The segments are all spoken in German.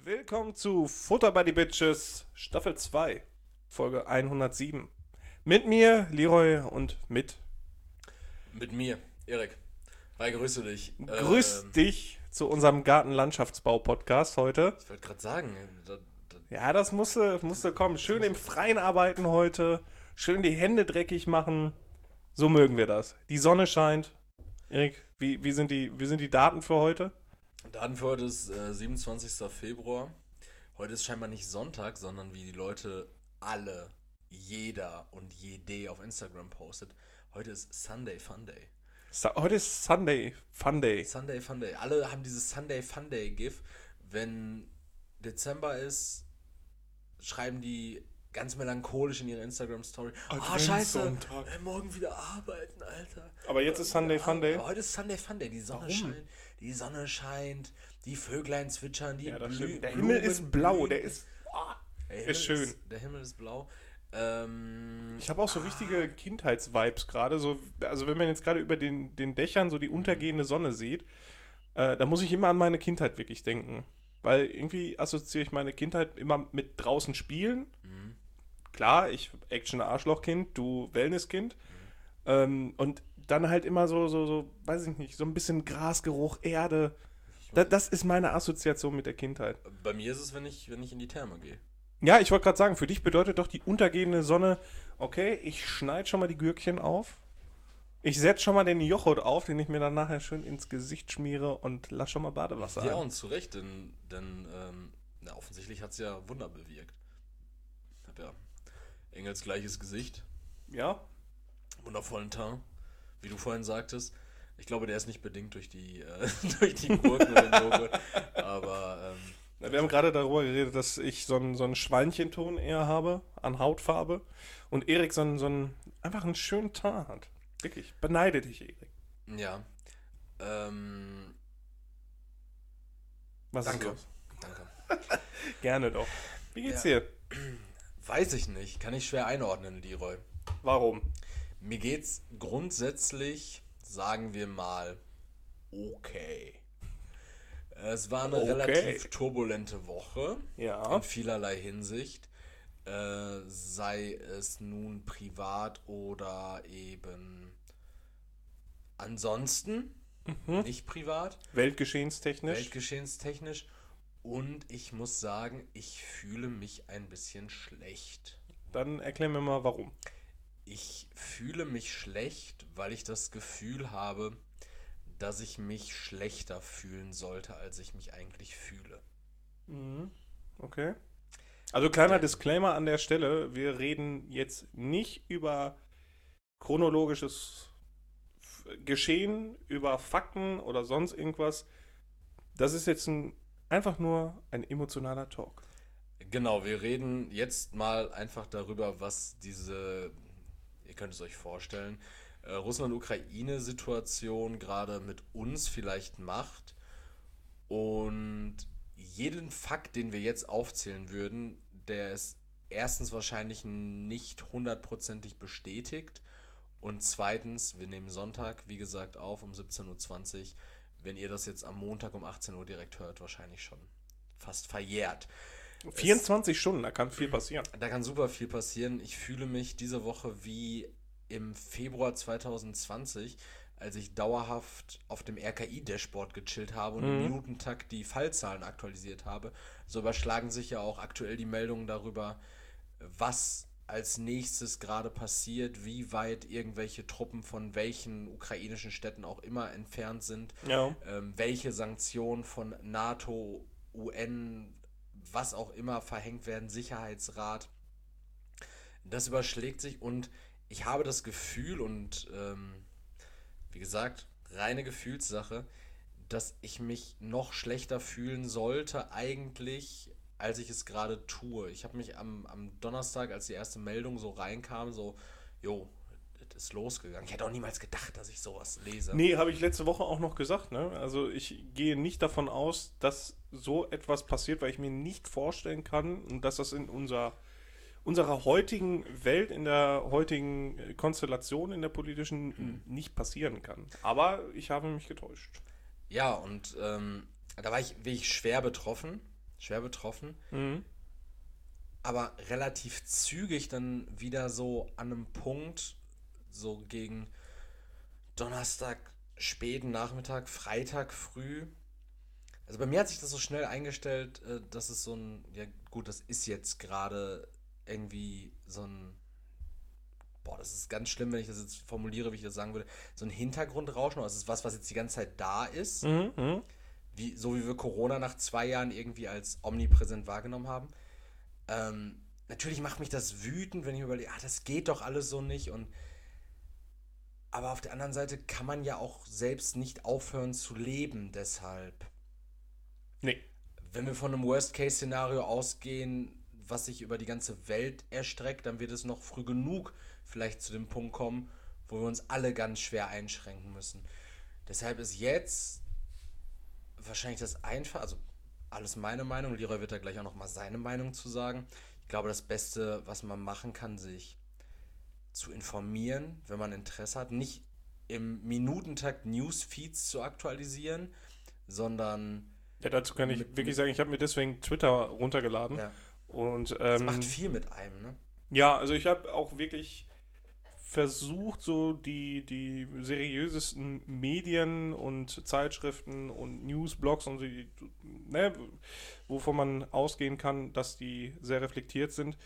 Willkommen zu Futter by the Bitches, Staffel 2, Folge 107. Mit mir, Leroy, und mit Mit mir, Erik. Hi, grüße dich. Grüß dich zu unserem Gartenlandschaftsbau-Podcast heute. Ich wollte gerade sagen, Ja, das musste kommen. Schön im Freien arbeiten heute, schön die Hände dreckig machen. So mögen wir das. Die Sonne scheint. Erik, wie sind die Daten für heute? Daten für heute ist 27. Februar. Heute ist scheinbar nicht Sonntag, sondern wie die Leute alle, jeder und jede auf Instagram postet. Heute ist Sunday Funday. Heute ist Sunday, Fun Day. Sunday Funday. Alle haben dieses Sunday Funday GIF. Wenn Dezember ist, schreiben die ganz melancholisch in ihre Instagram-Story. Ah, scheiße, Adventssonntag. morgen wieder arbeiten, Alter. Aber jetzt ist Sunday Fun Day. Aber heute ist Sunday Funday. Die Sonne scheint, die Vöglein zwitschern, die Ja, das Blü stimmt. Der Blumen Himmel ist blau, blühen. der ist Der ist schön. Der Himmel ist blau. Ich habe auch so richtige Kindheitsvibes gerade. So, also wenn man jetzt gerade über den Dächern so die untergehende Sonne sieht, da muss ich immer an meine Kindheit wirklich denken. Weil irgendwie assoziiere ich meine Kindheit immer mit draußen spielen. Klar, ich Action-Arschlochkind, du Wellnesskind. Und dann halt immer so, weiß ich nicht, so ein bisschen Grasgeruch, Erde. Das ist meine Assoziation mit der Kindheit. Bei mir ist es, wenn ich in die Therme gehe. Ja, ich wollte gerade sagen, für dich bedeutet doch die untergehende Sonne, okay, ich schneide schon mal die Gürkchen auf, ich setze schon mal den Joghurt auf, den ich mir dann nachher schön ins Gesicht schmiere und lass schon mal Badewasser Ja, ein. und zu Recht, denn offensichtlich hat es ja Wunder bewirkt. Ich habe ja engelsgleiches Gesicht, Ja? wundervollen Teint, wie du vorhin sagtest. Ich glaube, der ist nicht bedingt durch die, durch die Gurken und den Joghurt, aber Wir haben gerade darüber geredet, dass ich so einen Schweinchenton eher habe an Hautfarbe und Erik einfach einen schönen Teint hat. Wirklich, beneide dich, Erik. ja. Was Danke. ist los? Danke. Gerne doch. Wie geht's Ja. dir? Weiß ich nicht, kann ich schwer einordnen, Leroy. Warum? Mir geht's grundsätzlich, sagen wir mal, okay. Es war eine Okay. relativ turbulente Woche Ja. in vielerlei Hinsicht. Sei es nun privat oder eben ansonsten, nicht privat, Weltgeschehenstechnisch? weltgeschehenstechnisch. Und ich muss sagen, ich fühle mich ein bisschen schlecht. Dann erklär mir mal, warum. Ich fühle mich schlecht, weil ich das Gefühl habe, dass ich mich schlechter fühlen sollte, als ich mich eigentlich fühle. Okay. Also kleiner Disclaimer an der Stelle, wir reden jetzt nicht über chronologisches Geschehen, über Fakten oder sonst irgendwas. Das ist jetzt einfach nur ein emotionaler Talk. Genau, wir reden jetzt mal einfach darüber, was diese, ihr könnt es euch vorstellen, Russland-Ukraine-Situation gerade mit uns vielleicht macht. Und jeden Fakt, den wir jetzt aufzählen würden, der ist erstens wahrscheinlich nicht hundertprozentig bestätigt. Und zweitens, wir nehmen Sonntag, wie gesagt, auf um 17:20 Uhr. Wenn ihr das jetzt am Montag um 18 Uhr direkt hört, wahrscheinlich schon fast verjährt. 24 Stunden, da kann viel passieren. Da kann super viel passieren. Ich fühle mich diese Woche wie im Februar 2020, als ich dauerhaft auf dem RKI-Dashboard gechillt habe und im Minutentakt die Fallzahlen aktualisiert habe. So überschlagen sich ja auch aktuell die Meldungen darüber, was als nächstes gerade passiert, wie weit irgendwelche Truppen von welchen ukrainischen Städten auch immer entfernt sind, Ja. welche Sanktionen von NATO, UN, was auch immer verhängt werden, Sicherheitsrat. Das überschlägt sich und ich habe das Gefühl und wie gesagt, reine Gefühlssache, dass ich mich noch schlechter fühlen sollte eigentlich, als ich es gerade tue. Ich habe mich am Donnerstag, als die erste Meldung so reinkam, so, jo, das ist losgegangen. Ich hätte auch niemals gedacht, dass ich sowas lese. Nee, habe ich letzte Woche auch noch gesagt, ne? Also ich gehe nicht davon aus, dass so etwas passiert, weil ich mir nicht vorstellen kann, und dass das in unserer heutigen Welt, in der heutigen Konstellation, in der politischen, nicht passieren kann. Aber ich habe mich getäuscht. Ja, und da war ich wirklich schwer betroffen. schwer betroffen, Mhm. aber relativ zügig dann wieder so an einem Punkt, so gegen Donnerstag, späten Nachmittag, Freitag früh. Also bei mir hat sich das so schnell eingestellt, dass es so ein, ja gut, das ist jetzt gerade irgendwie so ein, boah, das ist ganz schlimm, wenn ich das jetzt formuliere, wie ich das sagen würde, so ein Hintergrundrauschen, also es ist was, was jetzt die ganze Zeit da ist, Mhm. Mhm. so wie wir Corona nach 2 Jahren irgendwie als omnipräsent wahrgenommen haben. Natürlich macht mich das wütend, wenn ich überlege, das geht doch alles so nicht aber auf der anderen Seite kann man ja auch selbst nicht aufhören zu leben, deshalb. Nee. Wenn wir von einem Worst-Case-Szenario ausgehen, was sich über die ganze Welt erstreckt, dann wird es noch früh genug vielleicht zu dem Punkt kommen, wo wir uns alle ganz schwer einschränken müssen. Deshalb ist jetzt wahrscheinlich das einfach, also alles meine Meinung, Leroy wird da gleich auch nochmal seine Meinung zu sagen. Ich glaube, das Beste, was man machen kann, sich zu informieren, wenn man Interesse hat, nicht im Minutentakt Newsfeeds zu aktualisieren, sondern Ja, dazu kann ich wirklich sagen, ich habe mir deswegen Twitter runtergeladen. ja, Und das macht viel mit einem, ne? ja, also ich habe auch wirklich versucht, so die seriösesten Medien und Zeitschriften und Newsblogs und so, ne, wovon man ausgehen kann, dass die sehr reflektiert sind,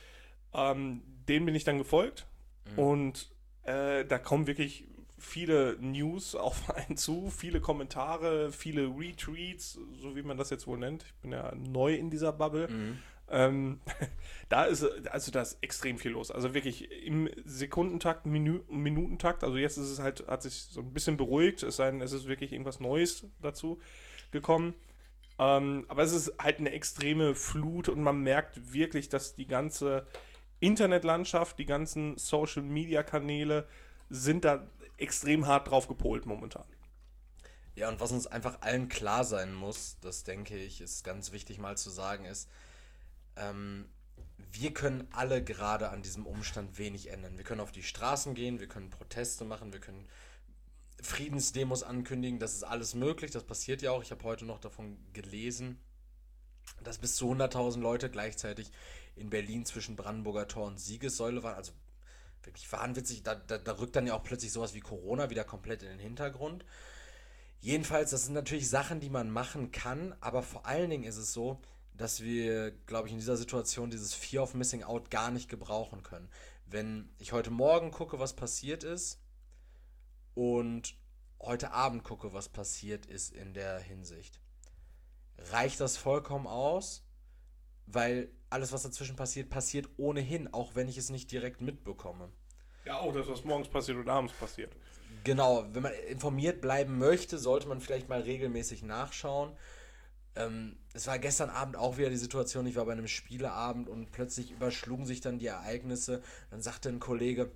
denen bin ich dann gefolgt. Und da kommen wirklich viele News auf einen zu, viele Kommentare, viele Retweets, so wie man das jetzt wohl nennt. Ich bin ja neu in dieser Bubble. Ähm, da ist extrem viel los. Also wirklich im Sekundentakt, Minutentakt. Also jetzt ist es halt, hat sich so ein bisschen beruhigt, es sei denn, es ist wirklich irgendwas Neues dazu gekommen. Aber es ist halt eine extreme Flut und man merkt wirklich, dass die ganze Internetlandschaft, die ganzen Social-Media-Kanäle sind da extrem hart drauf gepolt momentan. Ja, und was uns einfach allen klar sein muss, das denke ich, ist ganz wichtig mal zu sagen, ist, wir können alle gerade an diesem Umstand wenig ändern. Wir können auf die Straßen gehen, wir können Proteste machen, wir können Friedensdemos ankündigen, das ist alles möglich, das passiert ja auch. Ich habe heute noch davon gelesen, dass bis zu 100.000 Leute gleichzeitig in Berlin zwischen Brandenburger Tor und Siegessäule waren. Also wirklich wahnwitzig. Da rückt dann ja auch plötzlich sowas wie Corona wieder komplett in den Hintergrund. Jedenfalls, das sind natürlich Sachen, die man machen kann, aber vor allen Dingen ist es so, dass wir, glaube ich, in dieser Situation dieses Fear of Missing Out gar nicht gebrauchen können. Wenn ich heute Morgen gucke, was passiert ist und heute Abend gucke, was passiert ist in der Hinsicht, reicht das vollkommen aus, weil alles, was dazwischen passiert, passiert ohnehin, auch wenn ich es nicht direkt mitbekomme. Ja, auch das, was morgens passiert und abends passiert. Genau, wenn man informiert bleiben möchte, sollte man vielleicht mal regelmäßig nachschauen. Es war gestern Abend auch wieder die Situation, ich war bei einem Spieleabend und plötzlich überschlugen sich dann die Ereignisse. Dann sagte ein Kollege,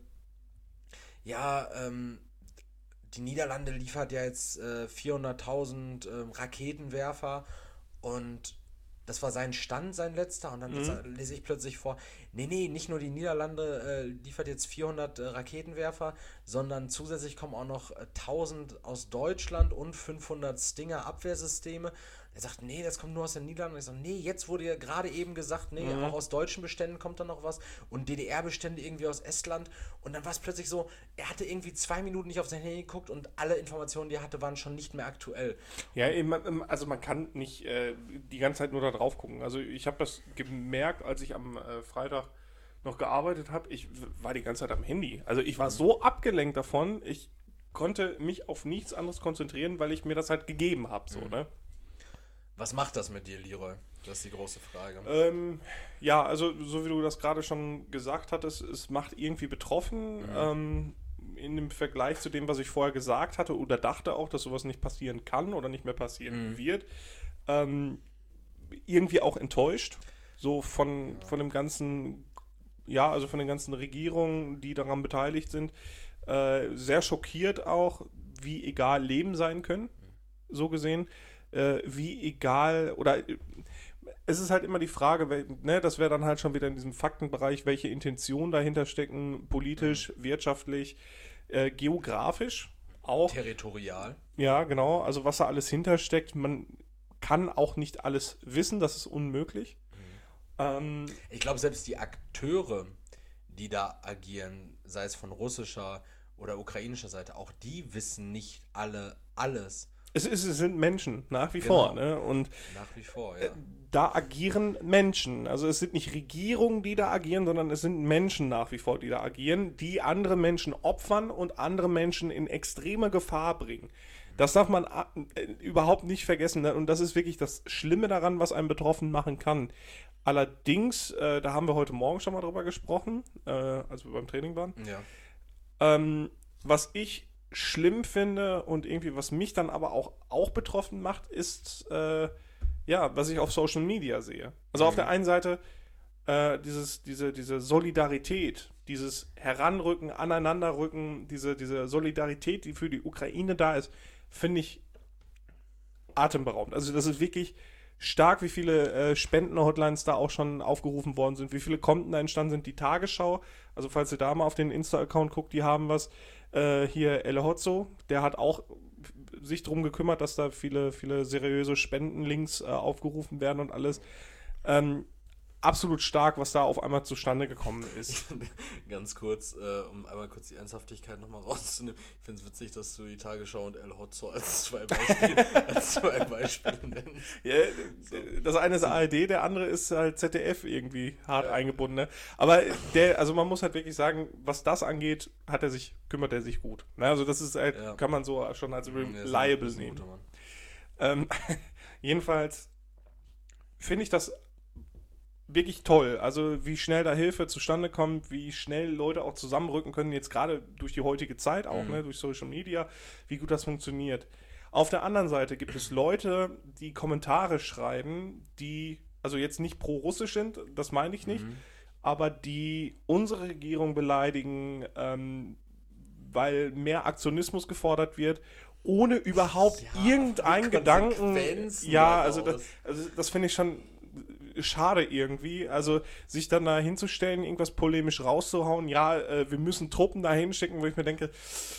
ja, die Niederlande liefert ja jetzt 400.000 Raketenwerfer und das war sein Stand, sein letzter. Und dann lese ich plötzlich vor, nee, nicht nur die Niederlande liefert jetzt 400 Raketenwerfer, sondern zusätzlich kommen auch noch 1.000 aus Deutschland und 500 Stinger-Abwehrsysteme. Er sagt, nee, das kommt nur aus den Niederlanden. Und ich sage, nee, jetzt wurde ja gerade eben gesagt, nee, auch aus deutschen Beständen kommt dann noch was und DDR-Bestände irgendwie aus Estland. Und dann war es plötzlich so, er hatte irgendwie 2 Minuten nicht auf sein Handy geguckt und alle Informationen, die er hatte, waren schon nicht mehr aktuell. Ja, also man kann nicht die ganze Zeit nur da drauf gucken. Also ich habe das gemerkt, als ich am Freitag noch gearbeitet habe. Ich war die ganze Zeit am Handy. Also ich war so abgelenkt davon, ich konnte mich auf nichts anderes konzentrieren, weil ich mir das halt gegeben habe. So, ne? Was macht das mit dir, Leroy? Das ist die große Frage. Ja, also so wie du das gerade schon gesagt hattest, es macht irgendwie betroffen. In dem Vergleich zu dem, was ich vorher gesagt hatte oder dachte auch, dass sowas nicht passieren kann oder nicht mehr passieren wird. Irgendwie auch enttäuscht. So von dem ganzen, ja, also von den ganzen Regierungen, die daran beteiligt sind. Sehr schockiert auch, wie egal Leben sein können, so gesehen. Wie egal, oder es ist halt immer die Frage, ne, das wäre dann halt schon wieder in diesem Faktenbereich, welche Intentionen dahinter stecken, politisch, wirtschaftlich, geografisch auch. Territorial. Ja, genau, also was da alles hintersteckt, man kann auch nicht alles wissen, das ist unmöglich. Ich glaube, selbst die Akteure, die da agieren, sei es von russischer oder ukrainischer Seite, auch die wissen nicht alle alles. Es sind Menschen, nach wie vor. Genau. Ne? Und Nach wie vor, ja. da agieren Menschen. Also es sind nicht Regierungen, die da agieren, sondern es sind Menschen nach wie vor, die da agieren, die andere Menschen opfern und andere Menschen in extreme Gefahr bringen. Das darf man überhaupt nicht vergessen. Ne? Und das ist wirklich das Schlimme daran, was einen betroffen machen kann. Allerdings, da haben wir heute Morgen schon mal drüber gesprochen, als wir beim Training waren. Ja. Was ich schlimm finde und irgendwie, was mich dann aber auch betroffen macht, ist, was ich auf Social Media sehe. Also auf der einen Seite diese Solidarität, dieses Heranrücken, Aneinanderrücken, diese Solidarität, die für die Ukraine da ist, finde ich atemberaubend. Also das ist wirklich stark, wie viele Spenden-Hotlines da auch schon aufgerufen worden sind, wie viele Konten da entstanden sind. Die Tagesschau, also falls ihr da mal auf den Insta-Account guckt, die haben was. Hier El Hotzo, der hat auch sich darum gekümmert, dass da viele seriöse Spendenlinks aufgerufen werden und alles. Absolut stark, was da auf einmal zustande gekommen ist. Ganz kurz, um einmal kurz die Ernsthaftigkeit nochmal rauszunehmen. Ich finde es witzig, dass du die Tagesschau und El Hotzo als zwei Beispiele nennst. Ja, das eine ist ARD, der andere ist halt ZDF irgendwie hart eingebunden. Ne? Aber also man muss halt wirklich sagen, was das angeht, kümmert er sich gut. Ne? Also das ist halt, kann man so schon als reliable nehmen. Jedenfalls finde ich das wirklich toll. Also wie schnell da Hilfe zustande kommt, wie schnell Leute auch zusammenrücken können, jetzt gerade durch die heutige Zeit auch, ne, durch Social Media, wie gut das funktioniert. Auf der anderen Seite gibt es Leute, die Kommentare schreiben, die, also jetzt nicht pro-russisch sind, das meine ich nicht, aber die unsere Regierung beleidigen, weil mehr Aktionismus gefordert wird, ohne überhaupt irgendeinen Gedanken. Ja, also das finde ich schon schade irgendwie, also sich dann da hinzustellen, irgendwas polemisch rauszuhauen, wir müssen Truppen da hinschicken, wo ich mir denke,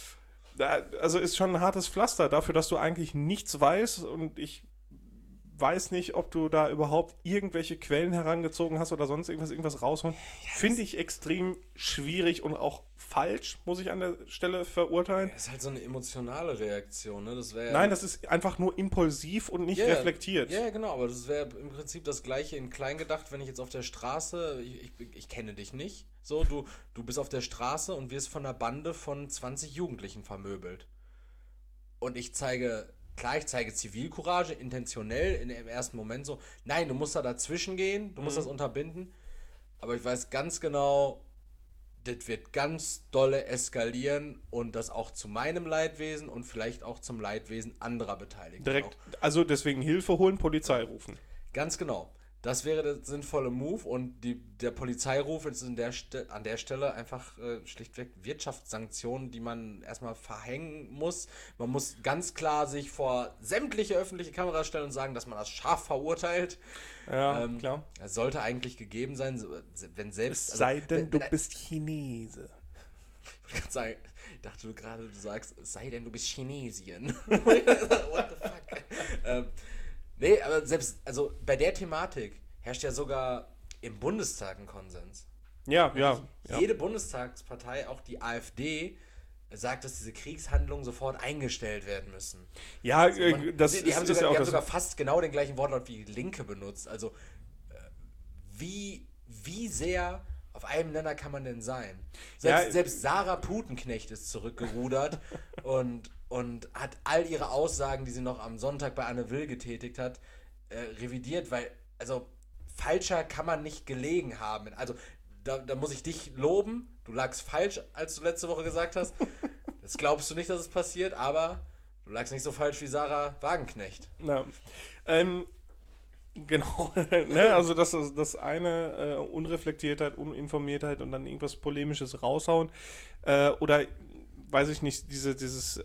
also ist schon ein hartes Pflaster dafür, dass du eigentlich nichts weißt und ich weiß nicht, ob du da überhaupt irgendwelche Quellen herangezogen hast oder sonst irgendwas rausholen. Finde ich extrem schwierig und auch falsch, muss ich an der Stelle verurteilen. Das ist halt so eine emotionale Reaktion, ne? Nein, das ist einfach nur impulsiv und nicht reflektiert. Ja, genau, aber das wäre im Prinzip das Gleiche in klein gedacht, wenn ich jetzt auf der Straße, ich kenne dich nicht, so, du bist auf der Straße und wirst von einer Bande von 20 Jugendlichen vermöbelt. Und ich zeige Zivilcourage, intentionell, im ersten Moment so, nein, du musst da dazwischen gehen, du musst das unterbinden, aber ich weiß ganz genau, das wird ganz dolle eskalieren und das auch zu meinem Leidwesen und vielleicht auch zum Leidwesen anderer Beteiligten. Direkt, also deswegen Hilfe holen, Polizei rufen. Ganz genau. Das wäre der sinnvolle Move und der Polizeiruf ist an der Stelle einfach schlichtweg Wirtschaftssanktionen, die man erstmal verhängen muss. Man muss ganz klar sich vor sämtliche öffentliche Kameras stellen und sagen, dass man das scharf verurteilt. Ja, klar. Das sollte eigentlich gegeben sein, wenn selbst... Es sei denn, du bist Chinese. Ich wollte gerade sagen, ich dachte du gerade, du sagst, es sei denn, du bist Chinesien. What the fuck? Nee, aber selbst, also bei der Thematik herrscht ja sogar im Bundestag ein Konsens. Ja. Jede Bundestagspartei, auch die AfD, sagt, dass diese Kriegshandlungen sofort eingestellt werden müssen. Ja, also die haben sogar fast genau den gleichen Wortlaut wie die Linke benutzt. Also wie sehr auf einem Nenner kann man denn sein? Selbst Sarah Putenknecht ist zurückgerudert und hat all ihre Aussagen, die sie noch am Sonntag bei Anne Will getätigt hat, revidiert, weil, also, falscher kann man nicht gelegen haben. Also, da muss ich dich loben. Du lagst falsch, als du letzte Woche gesagt hast. Das glaubst du nicht, dass es passiert, aber du lagst nicht so falsch wie Sarah Wagenknecht. Na, genau, ne? Also das eine Unreflektiertheit, Uninformiertheit und dann irgendwas Polemisches raushauen oder weiß ich nicht, ich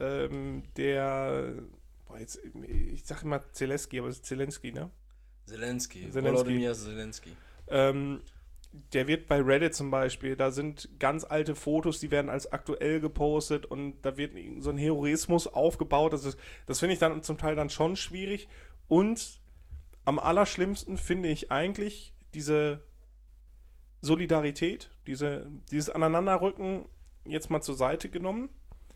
sag immer Zelensky, aber es ist Zelensky, ne? Zelensky. Volodymyr Zelensky. Der wird bei Reddit zum Beispiel, da sind ganz alte Fotos, die werden als aktuell gepostet und da wird so ein Heroismus aufgebaut. Das finde ich dann zum Teil dann schon schwierig und am allerschlimmsten finde ich eigentlich diese Solidarität, dieses Aneinanderrücken jetzt mal zur Seite genommen.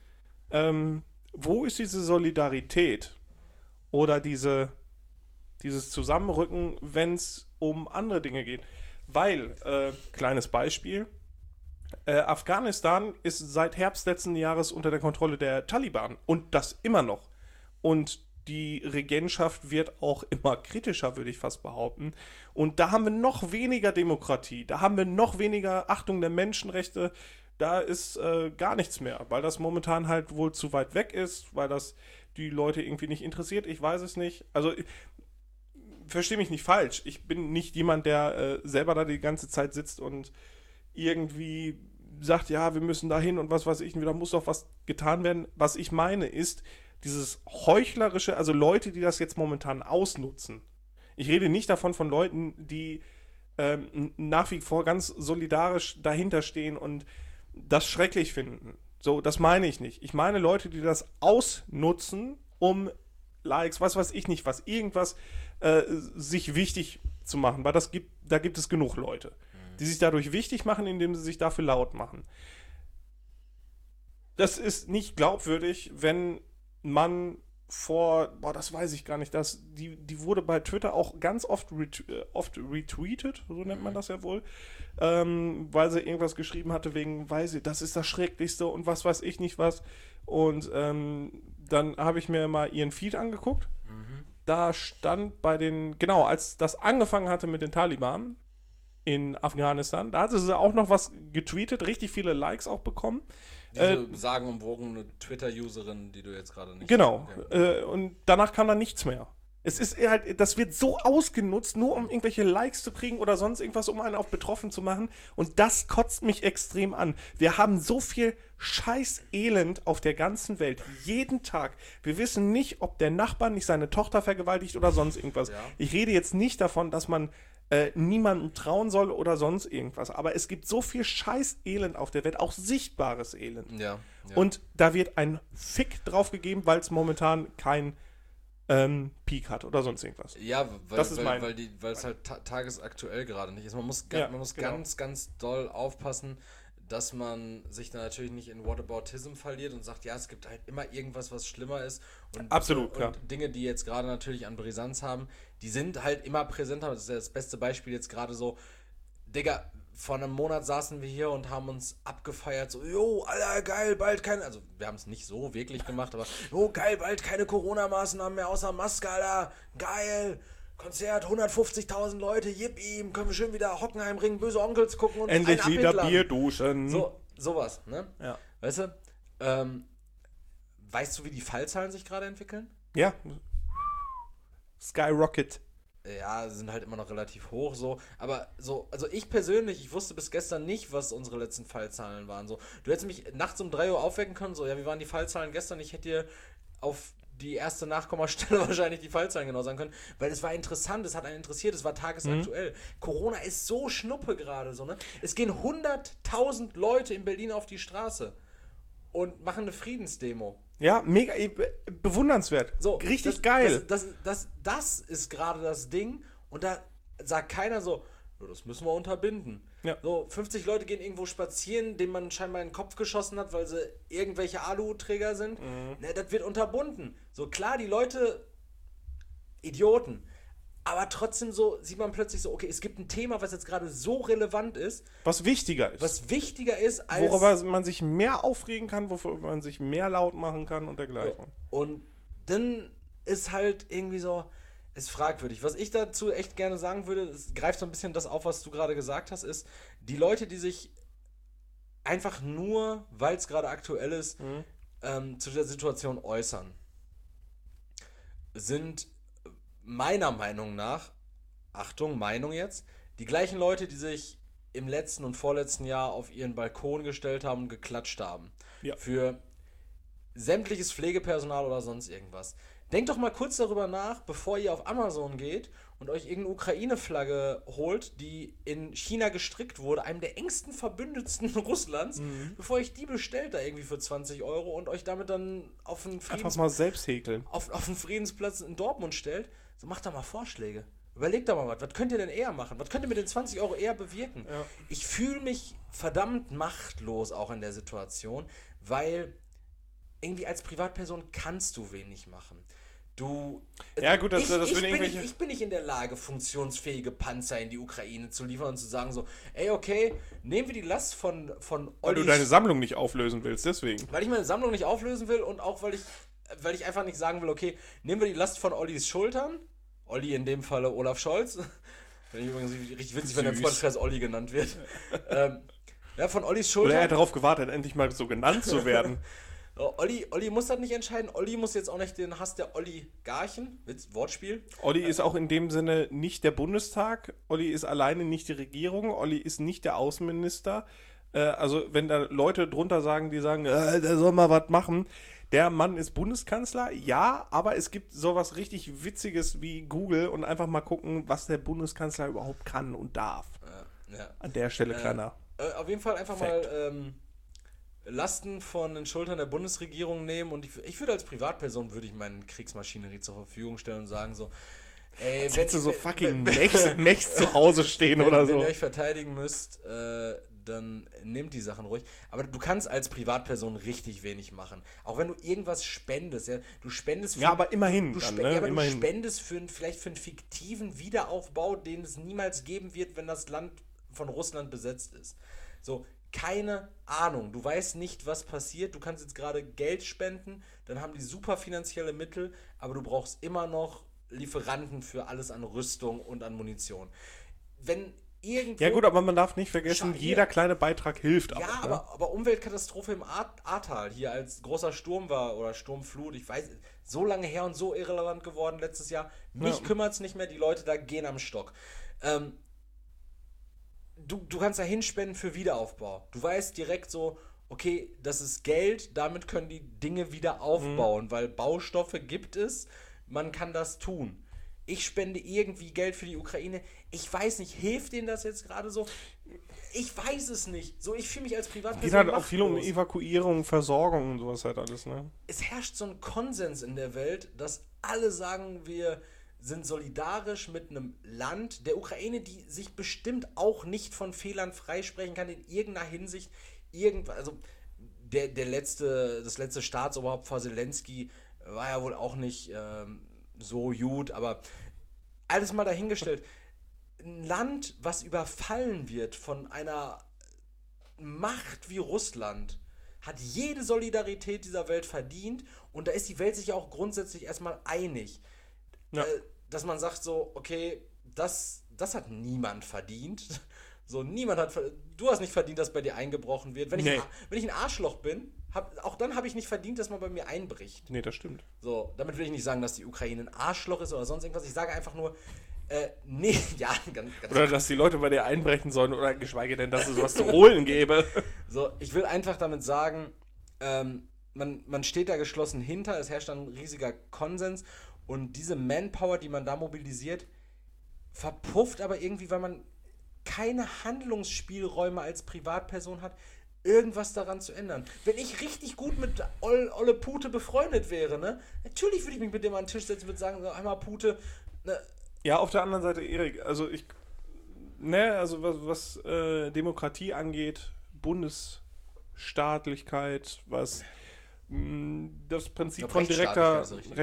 Wo ist diese Solidarität oder dieses Zusammenrücken, wenn es um andere Dinge geht? Weil, kleines Beispiel, Afghanistan ist seit Herbst letzten Jahres unter der Kontrolle der Taliban und das immer noch. Und die Regentschaft wird auch immer kritischer, würde ich fast behaupten. Und da haben wir noch weniger Demokratie, da haben wir noch weniger Achtung der Menschenrechte. Da ist gar nichts mehr, weil das momentan halt wohl zu weit weg ist, weil das die Leute irgendwie nicht interessiert. Ich weiß es nicht. Also, verstehe mich nicht falsch. Ich bin nicht jemand, der selber da die ganze Zeit sitzt und irgendwie sagt, ja, wir müssen da hin und was weiß ich, da muss doch was getan werden. Was ich meine ist, dieses heuchlerische, also Leute, die das jetzt momentan ausnutzen. Ich rede nicht davon von Leuten, die nach wie vor ganz solidarisch dahinter stehen und das schrecklich finden. So, das meine ich nicht. Ich meine Leute, die das ausnutzen, um Likes, was weiß ich nicht, was, irgendwas sich wichtig zu machen, weil da gibt es genug Leute, die sich dadurch wichtig machen, indem sie sich dafür laut machen. Das ist nicht glaubwürdig, wenn man das weiß ich gar nicht, die wurde bei Twitter auch ganz oft retweetet, so nennt man das ja wohl, weil sie irgendwas geschrieben hatte das ist das Schrecklichste und was weiß ich nicht was. Und dann habe ich mir mal ihren Feed angeguckt. Da stand als das angefangen hatte mit den Taliban in Afghanistan, da hatte sie auch noch was getweetet, richtig viele Likes auch bekommen. Diese sagenumwogene Twitter-Userin, die du jetzt gerade nicht... Genau. Okay. Und danach kam dann nichts mehr. Es ist halt, das wird so ausgenutzt, nur um irgendwelche Likes zu kriegen oder sonst irgendwas, um einen auch betroffen zu machen. Und das kotzt mich extrem an. Wir haben so viel Scheiß-Elend auf der ganzen Welt. Jeden Tag. Wir wissen nicht, ob der Nachbar nicht seine Tochter vergewaltigt oder sonst irgendwas. Ja. Ich rede jetzt nicht davon, dass man niemandem trauen soll oder sonst irgendwas. Aber es gibt so viel Scheiß-Elend auf der Welt, auch sichtbares Elend. Ja. Und da wird ein Fick drauf gegeben, weil es momentan kein Peak hat oder sonst irgendwas. Ja, weil es halt tagesaktuell gerade nicht ist. Man muss ganz, ganz doll aufpassen, dass man sich da natürlich nicht in Whataboutism verliert und sagt, ja, es gibt halt immer irgendwas, was schlimmer ist. Und, absolut, klar. Und Dinge, die jetzt gerade natürlich an Brisanz haben, die sind halt immer präsenter. Das ist ja das beste Beispiel jetzt gerade so, Digga, vor einem Monat saßen wir hier und haben uns abgefeiert, so, jo, Alter, geil, bald keine, also wir haben es nicht so wirklich gemacht, aber, jo, geil, bald keine Corona-Maßnahmen mehr außer Maske, Alter, geil, Konzert, 150.000 Leute, yippie, können wir schön wieder Hockenheimring, böse Onkels gucken und endlich wieder Bier duschen. Sowas, ne? Ja. Weißt du, weißt du, wie die Fallzahlen sich gerade entwickeln? Ja. Skyrocket. Ja, sind halt immer noch relativ hoch, so. Aber so, also ich persönlich, ich wusste bis gestern nicht, was unsere letzten Fallzahlen waren. So, du hättest mich nachts um 3 Uhr aufwecken können, so, ja, wie waren die Fallzahlen gestern? Ich hätte dir auf die erste Nachkommastelle wahrscheinlich die Fallzahlen genau sagen können, weil es war interessant, es hat einen interessiert, es war tagesaktuell. Corona ist so schnuppe gerade, so, ne? Es gehen 100.000 Leute in Berlin auf die Straße und machen eine Friedensdemo. Ja, mega bewundernswert. So, richtig geil. Das ist gerade das Ding und da sagt keiner so, das müssen wir unterbinden. Ja. So, 50 Leute gehen irgendwo spazieren, denen man scheinbar in den Kopf geschossen hat, weil sie irgendwelche Alu-Träger sind. Ne, das wird unterbunden. So, klar, die Leute Idioten. Aber trotzdem so sieht man plötzlich so, okay, es gibt ein Thema, was jetzt gerade so relevant ist. Was wichtiger ist. Als... Worüber man sich mehr aufregen kann, wofür man sich mehr laut machen kann und dergleichen. Und dann ist halt irgendwie so, ist fragwürdig. Was ich dazu echt gerne sagen würde, es greift so ein bisschen das auf, was du gerade gesagt hast, ist, die Leute, die sich einfach nur, weil es gerade aktuell ist, zu der Situation äußern, sind meiner Meinung nach, Achtung, Meinung jetzt, die gleichen Leute, die sich im letzten und vorletzten Jahr auf ihren Balkon gestellt haben und geklatscht haben. Ja. Für sämtliches Pflegepersonal oder sonst irgendwas. Denkt doch mal kurz darüber nach, bevor ihr auf Amazon geht und euch irgendeine Ukraine-Flagge holt, die in China gestrickt wurde, einem der engsten Verbündetsten Russlands, bevor euch die bestellt da irgendwie für 20 Euro und euch damit dann auf einen einfach mal selbst häkeln. Auf einen Friedensplatz in Dortmund stellt. So, macht da mal Vorschläge. Überleg doch mal, was könnt ihr denn eher machen? Was könnt ihr mit den 20 Euro eher bewirken? Ja. Ich fühle mich verdammt machtlos auch in der Situation, weil irgendwie als Privatperson kannst du wenig machen. Ja, gut, das würden irgendwelche. Ich bin nicht in der Lage, funktionsfähige Panzer in die Ukraine zu liefern und zu sagen so, ey, okay, nehmen wir die Last von Weil du Ollis, deine Sammlung nicht auflösen willst, deswegen. weil ich meine Sammlung nicht auflösen will und auch weil ich einfach nicht sagen will, okay, nehmen wir die Last von Ollis Schultern. Olli in dem Falle Olaf Scholz. Finde ich übrigens richtig witzig, wenn der Freundeskreis Olli genannt wird. Ja, von Ollis Schultern. Oder er hat darauf gewartet, endlich mal so genannt zu werden. Olli muss das nicht entscheiden. Olli muss jetzt auch nicht den Hass der Oligarchen, Wortspiel. Olli ist auch in dem Sinne nicht der Bundestag. Olli ist alleine nicht die Regierung. Olli ist nicht der Außenminister. Also wenn da Leute drunter sagen, die sagen, der soll mal was machen. Der Mann ist Bundeskanzler, ja, aber es gibt sowas richtig Witziges wie Google und einfach mal gucken, was der Bundeskanzler überhaupt kann und darf. Ja. An der Stelle kleiner. Auf jeden Fall einfach Fact. mal Lasten von den Schultern der Bundesregierung nehmen und ich würde als Privatperson würde ich meine Kriegsmaschinerie zur Verfügung stellen und sagen so, ey, Jetzt hättest du so fucking Mechs zu Hause stehen oder wenn so. ihr euch verteidigen müsst, dann nehmt die Sachen ruhig. Aber du kannst als Privatperson richtig wenig machen. Auch wenn du irgendwas spendest, ja, du spendest für, Ja, aber immerhin. du, Dann, spe ne? ja, aber Immerhin. du spendest vielleicht für einen fiktiven Wiederaufbau, den es niemals geben wird, wenn das Land von Russland besetzt ist. So, keine Ahnung. Du weißt nicht, was passiert. Du kannst jetzt gerade Geld spenden, dann haben die super finanzielle Mittel, aber du brauchst immer noch Lieferanten für alles an Rüstung und an Munition. Wenn irgendwo... Ja gut, aber man darf nicht vergessen, Schau, jeder kleine Beitrag hilft auch. Ja, Ne? aber Umweltkatastrophe im Ahrtal hier als großer Sturm war oder Sturmflut, ich weiß, so lange her und so irrelevant geworden letztes Jahr. Mich kümmert es nicht mehr, die Leute da gehen am Stock. Du kannst da hinspenden für Wiederaufbau. Du weißt direkt so, okay, das ist Geld, damit können die Dinge wieder aufbauen, weil Baustoffe gibt es, man kann das tun. Ich spende irgendwie Geld für die Ukraine. Ich weiß nicht, hilft denen das jetzt gerade so? Ich weiß es nicht. So, ich fühle mich als Privatperson Geht halt auch viel um machtlos. Evakuierung, Versorgung und sowas halt alles, ne? Es herrscht so ein Konsens in der Welt, dass alle sagen, wir sind solidarisch mit einem Land, der Ukraine, die sich bestimmt auch nicht von Fehlern freisprechen kann in irgendeiner Hinsicht. Also das letzte Staatsoberhaupt vor Zelensky war ja wohl auch nicht so gut, aber alles mal dahingestellt. Ein Land, was überfallen wird von einer Macht wie Russland, hat jede Solidarität dieser Welt verdient und da ist die Welt sich ja auch grundsätzlich erstmal einig. Ja. Dass man sagt so, okay, das hat niemand verdient. So, du hast nicht verdient, dass bei dir eingebrochen wird. Wenn ich ein Arschloch bin, auch dann habe ich nicht verdient, dass man bei mir einbricht. Nee, das stimmt. So, damit will ich nicht sagen, dass die Ukraine ein Arschloch ist oder sonst irgendwas. Ich sage einfach nur, nee, ja, ganz Oder dass die Leute bei dir einbrechen sollen oder geschweige denn, dass es was zu holen gäbe. So, ich will einfach damit sagen, man steht da geschlossen hinter, es herrscht ein riesiger Konsens und diese Manpower, die man da mobilisiert, verpufft aber irgendwie, weil man keine Handlungsspielräume als Privatperson hat, irgendwas daran zu ändern. Wenn ich richtig gut mit Olle Pute befreundet wäre, ne, natürlich würde ich mich mit dem an den Tisch setzen und würde sagen, so, einmal Pute, ne. Ja, auf der anderen Seite, Erik, also was Demokratie angeht, Bundesstaatlichkeit, was das Prinzip von direkter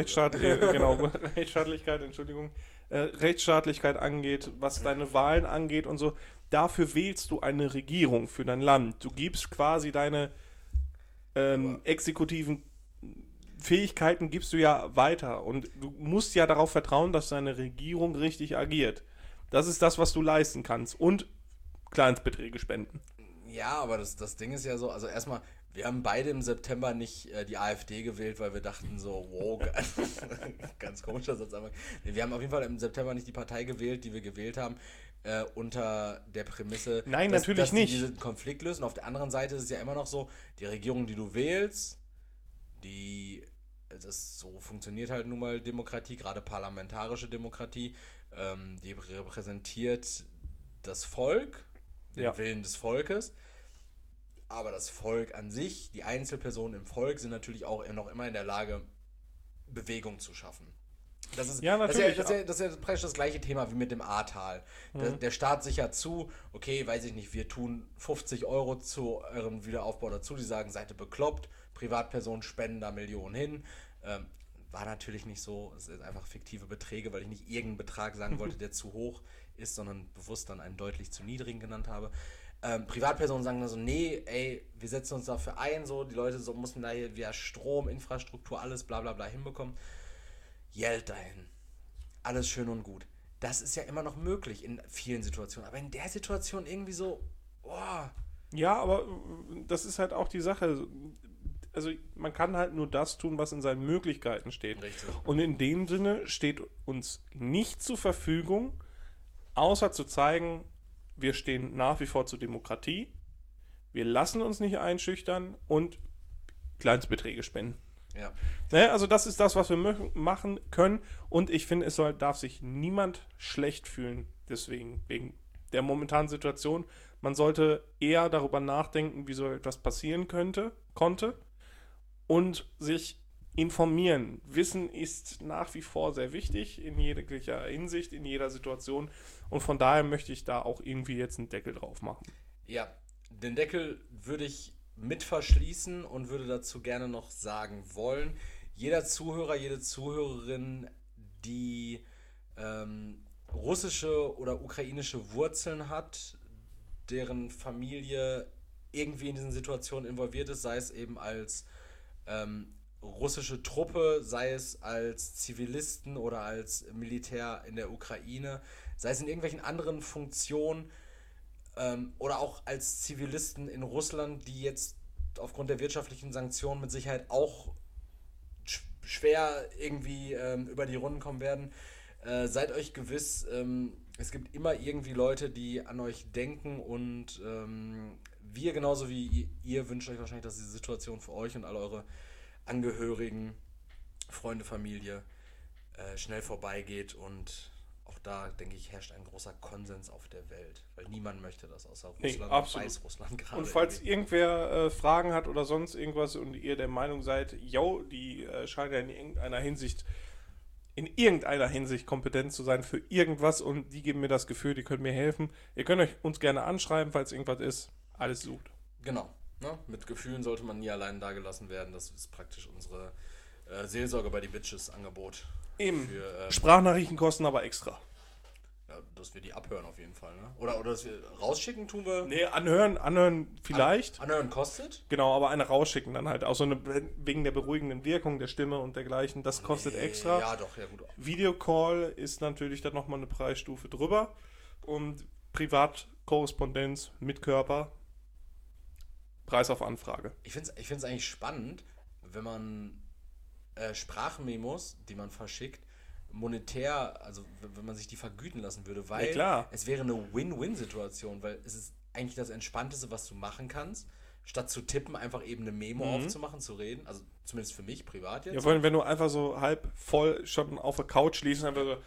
Rechtsstaatlichkeit angeht, was deine Wahlen angeht und so, dafür wählst du eine Regierung für dein Land. Du gibst quasi deine exekutiven Fähigkeiten gibst du ja weiter und du musst ja darauf vertrauen, dass deine Regierung richtig agiert. Das ist das, was du leisten kannst und Kleinstbeträge spenden. Ja, aber das Ding ist ja so, also erstmal, wir haben beide im September nicht die AfD gewählt, weil wir dachten so, wow, ganz komischer Satz, aber wir haben auf jeden Fall im September nicht die Partei gewählt, die wir gewählt haben, unter der Prämisse, Nein, dass natürlich die nicht. diesen Konflikt lösen. Auf der anderen Seite ist es ja immer noch so, die Regierung, die du wählst, so funktioniert halt nun mal Demokratie, gerade parlamentarische Demokratie, die repräsentiert das Volk, den Willen des Volkes, aber das Volk an sich, die Einzelpersonen im Volk sind natürlich auch noch immer in der Lage, Bewegung zu schaffen. Das ist, Ja, natürlich. das ist ja praktisch das gleiche Thema wie mit dem Ahrtal. Der Staat sichert zu, okay, weiß ich nicht, wir tun 50 Euro zu eurem Wiederaufbau dazu, die sagen, seid ihr bekloppt, Privatpersonen spenden da Millionen hin. War natürlich nicht so, es sind einfach fiktive Beträge, weil ich nicht irgendeinen Betrag sagen wollte, der zu hoch ist, sondern bewusst dann einen deutlich zu niedrigen genannt habe. Privatpersonen sagen dann so, nee, ey, wir setzen uns dafür ein, so, die Leute mussten da hier via Strom, Infrastruktur, alles bla bla bla hinbekommen. Geld dahin. Alles schön und gut. Das ist ja immer noch möglich in vielen Situationen. Aber in der Situation irgendwie so, boah. Ja, aber das ist halt auch die Sache. Also man kann halt nur das tun, was in seinen Möglichkeiten steht. Richtig. Und in dem Sinne steht uns nicht zur Verfügung, außer zu zeigen, wir stehen nach wie vor zur Demokratie, wir lassen uns nicht einschüchtern und Kleinstbeträge spenden. Ja. Ne, also das ist das, was wir machen können. Und ich finde, darf sich niemand schlecht fühlen deswegen, wegen der momentanen Situation. Man sollte eher darüber nachdenken, wie so etwas passieren konnte und sich informieren. Wissen ist nach wie vor sehr wichtig in jeglicher Hinsicht, in jeder Situation. Und von daher möchte ich da auch irgendwie jetzt einen Deckel drauf machen. Ja, den Deckel würde ich mit verschließen und würde dazu gerne noch sagen wollen, jeder Zuhörer, jede Zuhörerin, die russische oder ukrainische Wurzeln hat, deren Familie irgendwie in diesen Situationen involviert ist, sei es eben als russische Truppe, sei es als Zivilisten oder als Militär in der Ukraine, sei es in irgendwelchen anderen Funktionen, oder auch als Zivilisten in Russland, die jetzt aufgrund der wirtschaftlichen Sanktionen mit Sicherheit auch schwer irgendwie über die Runden kommen werden. Seid euch gewiss, es gibt immer irgendwie Leute, die an euch denken und wir genauso wie ihr wünscht euch wahrscheinlich, dass diese Situation für euch und alle eure Angehörigen, Freunde, Familie schnell vorbeigeht und auch da, denke ich, herrscht ein großer Konsens auf der Welt, weil niemand möchte das außer Russland und Weißrussland gerade. Und falls irgendwer Fragen hat oder sonst irgendwas und ihr der Meinung seid, die scheint ja in irgendeiner Hinsicht kompetent zu sein für irgendwas und die geben mir das Gefühl, die können mir helfen. Ihr könnt uns gerne anschreiben, falls irgendwas ist. Alles sucht. Genau. Ne? Mit Gefühlen sollte man nie allein dagelassen werden. Das ist praktisch unsere Seelsorge bei die Bitches Angebot. Eben. Sprachnachrichten kosten aber extra. Ja, dass wir die abhören auf jeden Fall, ne? Oder dass wir rausschicken, tun wir. Nee, anhören vielleicht. Anhören kostet? Genau, aber eine rausschicken dann halt. Auch so wegen der beruhigenden Wirkung der Stimme und dergleichen. Das kostet extra. Ja, doch, ja gut. Videocall ist natürlich dann nochmal eine Preisstufe drüber. Und Privatkorrespondenz mit Körper. Preis auf Anfrage. Ich find's eigentlich spannend, wenn man Sprachmemos, die man verschickt, monetär, also wenn man sich die vergüten lassen würde, weil es wäre eine Win-Win-Situation, weil es ist eigentlich das Entspannteste, was du machen kannst, statt zu tippen, einfach eben eine Memo aufzumachen, zu reden, also zumindest für mich privat jetzt. Ja, vor allem, wenn du einfach so halb voll schon auf der Couch liegst und einfach so,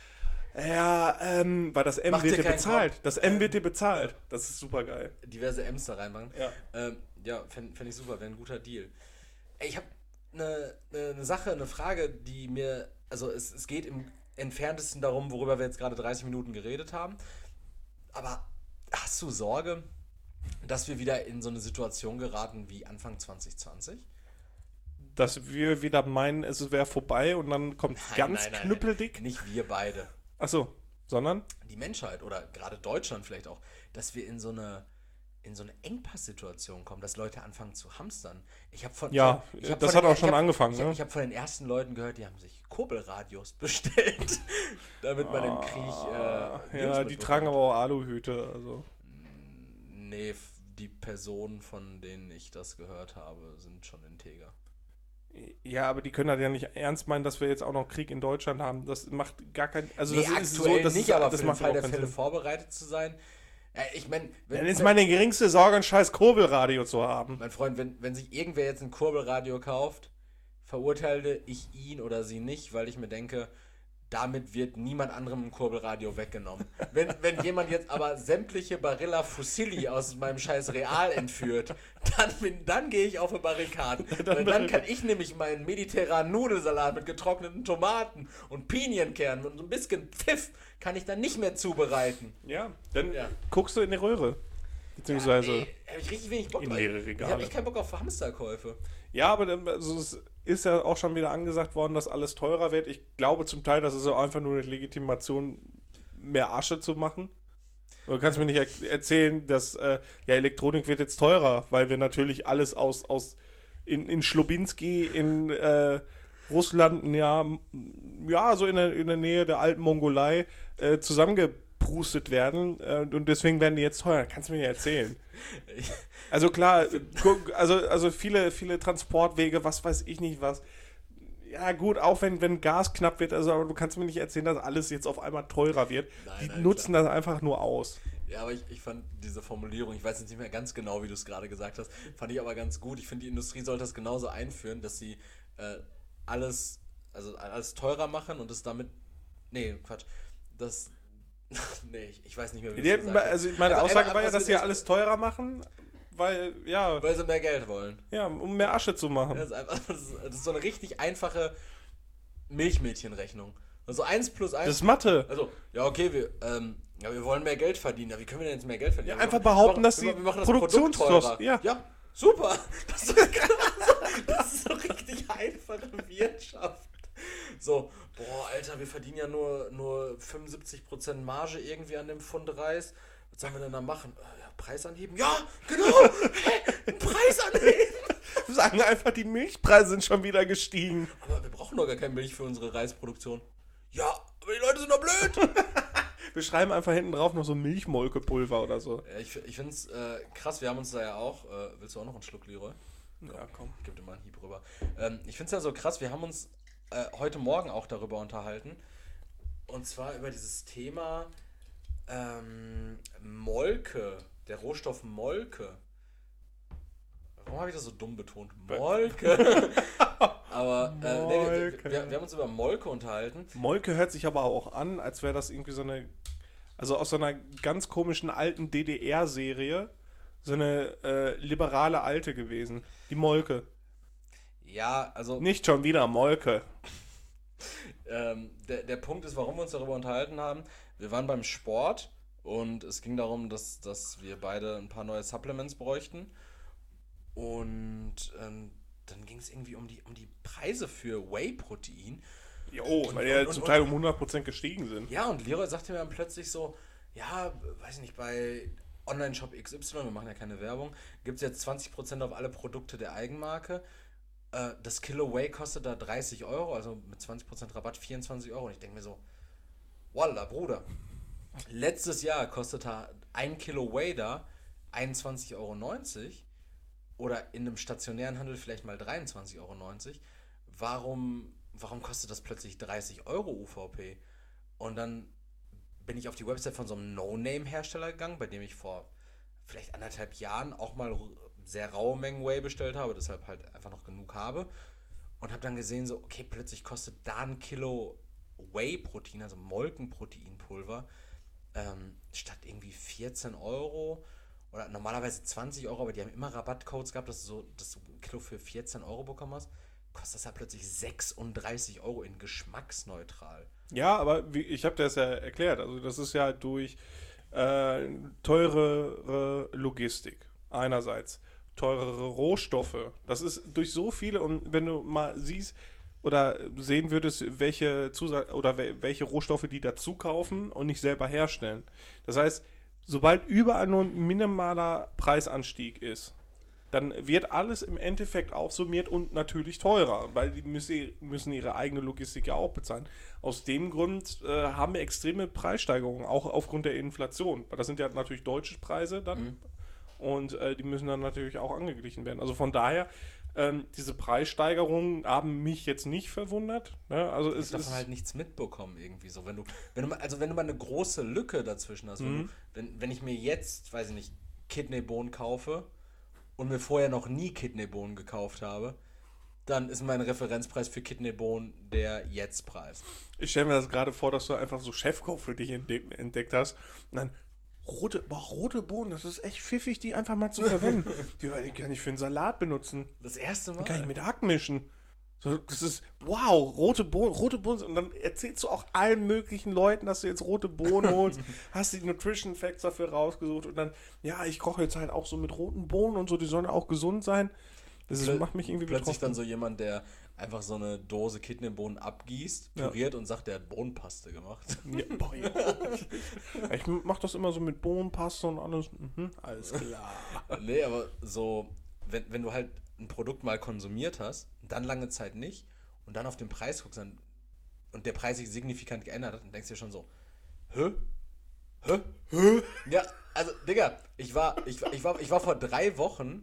weil das M wird dir bezahlt. Das M wird dir bezahlt. Das ist super geil. Diverse M's da reinmachen. Ja, fände ich super, wäre ein guter Deal. Ey, ich habe eine Sache, eine Frage, die mir, also es geht im Entferntesten darum, worüber wir jetzt gerade 30 Minuten geredet haben, aber hast du Sorge, dass wir wieder in so eine Situation geraten wie Anfang 2020? Dass wir wieder meinen, es wäre vorbei und dann kommt ganz knüppeldick? Nicht wir beide. Achso, sondern? Die Menschheit oder gerade Deutschland vielleicht auch, dass wir in so eine Engpasssituation kommen, dass Leute anfangen zu hamstern. Das hat auch schon angefangen. Ich habe von den ersten Leuten gehört, die haben sich Kurbelradios bestellt, damit man im Krieg die tragen aber auch Aluhüte. Also. Nee, die Personen, von denen ich das gehört habe, sind schon integer. Ja, aber die können halt ja nicht ernst meinen, dass wir jetzt auch noch Krieg in Deutschland haben. Das macht gar keinen... Also nee, das aktuell ist so, nicht, aber das für den macht Fall der keinen Fälle Sinn. vorbereitet zu sein. Ich meine... Dann ist meine geringste Sorge, ein scheiß Kurbelradio zu haben. Mein Freund, wenn sich irgendwer jetzt ein Kurbelradio kauft, verurteile ich ihn oder sie nicht, weil ich mir denke, damit wird niemand anderem ein Kurbelradio weggenommen. Wenn jemand jetzt aber sämtliche Barilla Fusilli aus meinem scheiß Real entführt, dann gehe ich auf eine Barrikaden. Weil dann kann ich nämlich meinen mediterranen Nudelsalat mit getrockneten Tomaten und Pinienkernen und so ein bisschen Pfiff kann ich dann nicht mehr zubereiten. Ja, dann guckst du in die Röhre. Beziehungsweise hab ich richtig wenig Bock in drauf. leere Regale. Ich habe echt keinen Bock auf Hamsterkäufe. Ja, aber also es ist ja auch schon wieder angesagt worden, dass alles teurer wird. Ich glaube zum Teil, das ist auch einfach nur eine Legitimation, mehr Asche zu machen. Du kannst mir nicht erzählen, dass Elektronik wird jetzt teurer, weil wir natürlich alles in Schlubinski, in Russland, so in der Nähe der alten Mongolei zusammengeprustet werden und deswegen werden die jetzt teuer. Kannst du mir nicht erzählen. Also klar, also viele Transportwege, was weiß ich nicht was. Ja gut, auch wenn Gas knapp wird, aber du kannst mir nicht erzählen, dass alles jetzt auf einmal teurer wird. Die nutzen das einfach nur aus. Ja, aber ich fand diese Formulierung, ich weiß jetzt nicht mehr ganz genau, wie du es gerade gesagt hast, fand ich aber ganz gut. Ich finde, die Industrie sollte das genauso einführen, dass sie alles teurer machen und es damit... Nee, Quatsch. Ich weiß nicht mehr, wie du es gesagt hast. Also meine Aussage war ja, dass sie alles teurer machen, weil sie mehr Geld wollen. Ja, um mehr Asche zu machen. Das ist so eine richtig einfache Milchmädchenrechnung. Also 1 plus 1. Das ist Mathe. Also, ja, okay, wir wollen mehr Geld verdienen. Ja, wie können wir denn jetzt mehr Geld verdienen? Ja, einfach behaupten, dass die Produktionskosten. Ja, super. Das ist so richtig einfache Wirtschaft. So, Alter, wir verdienen ja nur 75% Marge irgendwie an dem Pfund Reis. Was sollen wir denn da machen? Preis anheben? Ja, genau! Preis anheben! Wir sagen einfach, die Milchpreise sind schon wieder gestiegen. Aber wir brauchen doch gar keine Milch für unsere Reisproduktion. Ja, aber die Leute sind doch blöd! Wir schreiben einfach hinten drauf noch so Milchmolkepulver oder so. Ich finde es krass, wir haben uns da ja auch... willst du auch noch einen Schluck, Leroy? Ja, komm. Ich gebe dir mal einen Hieb rüber. Ich finde es ja so krass, wir haben uns heute Morgen auch darüber unterhalten. Und zwar über dieses Thema Molke. Der Rohstoff Molke. Warum habe ich das so dumm betont? Molke. Aber wir haben uns über Molke unterhalten. Molke hört sich aber auch an, als wäre das irgendwie also aus so einer ganz komischen alten DDR-Serie, so eine liberale Alte gewesen. Die Molke. Ja, also... Nicht schon wieder Molke. Der Punkt ist, warum wir uns darüber unterhalten haben. Wir waren beim Sport und es ging darum, dass wir beide ein paar neue Supplements bräuchten. Und dann ging es irgendwie um die Preise für Whey-Protein. Jo, weil die ja zum Teil um 100% gestiegen sind. Ja, und Leroy sagte mir dann plötzlich so, ja, weiß ich nicht, bei Online-Shop XY, wir machen ja keine Werbung, gibt es jetzt 20% auf alle Produkte der Eigenmarke. Das Kilo Whey kostet da 30 Euro, also mit 20% Rabatt 24 Euro. Und ich denke mir so, Wallah, Bruder. Letztes Jahr kostete 1 Kilo Whey da 21,90 Euro oder in einem stationären Handel vielleicht mal 23,90 Euro. Warum kostet das plötzlich 30 Euro UVP? Und dann bin ich auf die Website von so einem No-Name-Hersteller gegangen, bei dem ich vor vielleicht 1,5 Jahren auch mal sehr raue Mengen Whey bestellt habe, deshalb halt einfach noch genug habe. Und habe dann gesehen, so, okay, plötzlich kostet da ein Kilo Whey-Protein, also Molkenproteinpulver, statt irgendwie 14 Euro oder normalerweise 20 Euro, aber die haben immer Rabattcodes gehabt, dass du ein Kilo für 14 Euro bekommen hast, kostet das ja plötzlich 36 Euro in geschmacksneutral. Ja, aber ich habe das ja erklärt, also das ist ja durch teurere Logistik einerseits, teurere Rohstoffe, das ist durch so viele, und wenn du mal siehst oder sehen würdest, welche Rohstoffe die dazu kaufen und nicht selber herstellen. Das heißt, sobald überall nur ein minimaler Preisanstieg ist, dann wird alles im Endeffekt aufsummiert und natürlich teurer, weil die müssen ihre eigene Logistik ja auch bezahlen. Aus dem Grund haben wir extreme Preissteigerungen, auch aufgrund der Inflation. Weil das sind ja natürlich deutsche Preise dann und die müssen dann natürlich auch angeglichen werden. Also von daher, diese Preissteigerungen haben mich jetzt nicht verwundert. Ne? Also ich habe davon halt nichts mitbekommen irgendwie so. Wenn du mal eine große Lücke dazwischen hast, wenn ich mir jetzt, weiß ich nicht, Kidneybohnen kaufe und mir vorher noch nie Kidneybohnen gekauft habe, dann ist mein Referenzpreis für Kidneybohnen der Jetzt-Preis. Ich stelle mir das gerade vor, dass du einfach so Chefkoch für dich entdeckt hast und dann rote Bohnen, das ist echt pfiffig, die einfach mal zu verwenden. Die kann ich für einen Salat benutzen. Das erste Mal. Die kann ich mit Hack mischen. So, das ist, wow, rote Bohnen. Und dann erzählst du auch allen möglichen Leuten, dass du jetzt rote Bohnen holst, hast die Nutrition Facts dafür rausgesucht und dann, ja, ich koche jetzt halt auch so mit roten Bohnen und so, die sollen auch gesund sein. Das macht mich irgendwie plötzlich betroffen. dann so jemand, der einfach so eine Dose Kidneybohnen abgießt, püriert und sagt, der hat Bohnenpaste gemacht. Ja, boah, ja. Ich mach das immer so mit Bohnenpaste und alles. Alles klar. Nee, aber so, wenn du halt ein Produkt mal konsumiert hast, dann lange Zeit nicht und dann auf den Preis guckst und der Preis sich signifikant geändert hat, dann denkst du dir schon so, Hä? Ja, also, Digga, ich war vor 3 Wochen,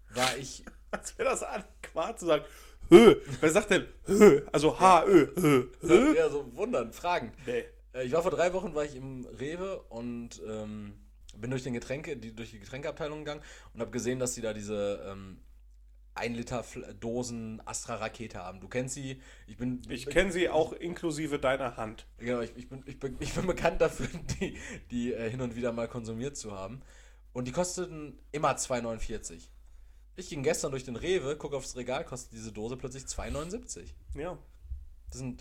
Als wäre das adäquat zu sagen, Hö. Wer sagt denn Hö? Also H-Ö. Hö? ja, so wundern, fragen. Nee. Ich war vor 3 Wochen im Rewe und bin durch die Getränkeabteilung gegangen und habe gesehen, dass sie da diese 1 Liter Dosen Astra Rakete haben. Du kennst sie. Ich kenne sie auch inklusive deiner Hand. Genau, ich bin bekannt dafür, die hin und wieder mal konsumiert zu haben. Und die kosteten immer 2,49. Ich ging gestern durch den Rewe, gucke aufs Regal, kostet diese Dose plötzlich 2,79. Ja. Das sind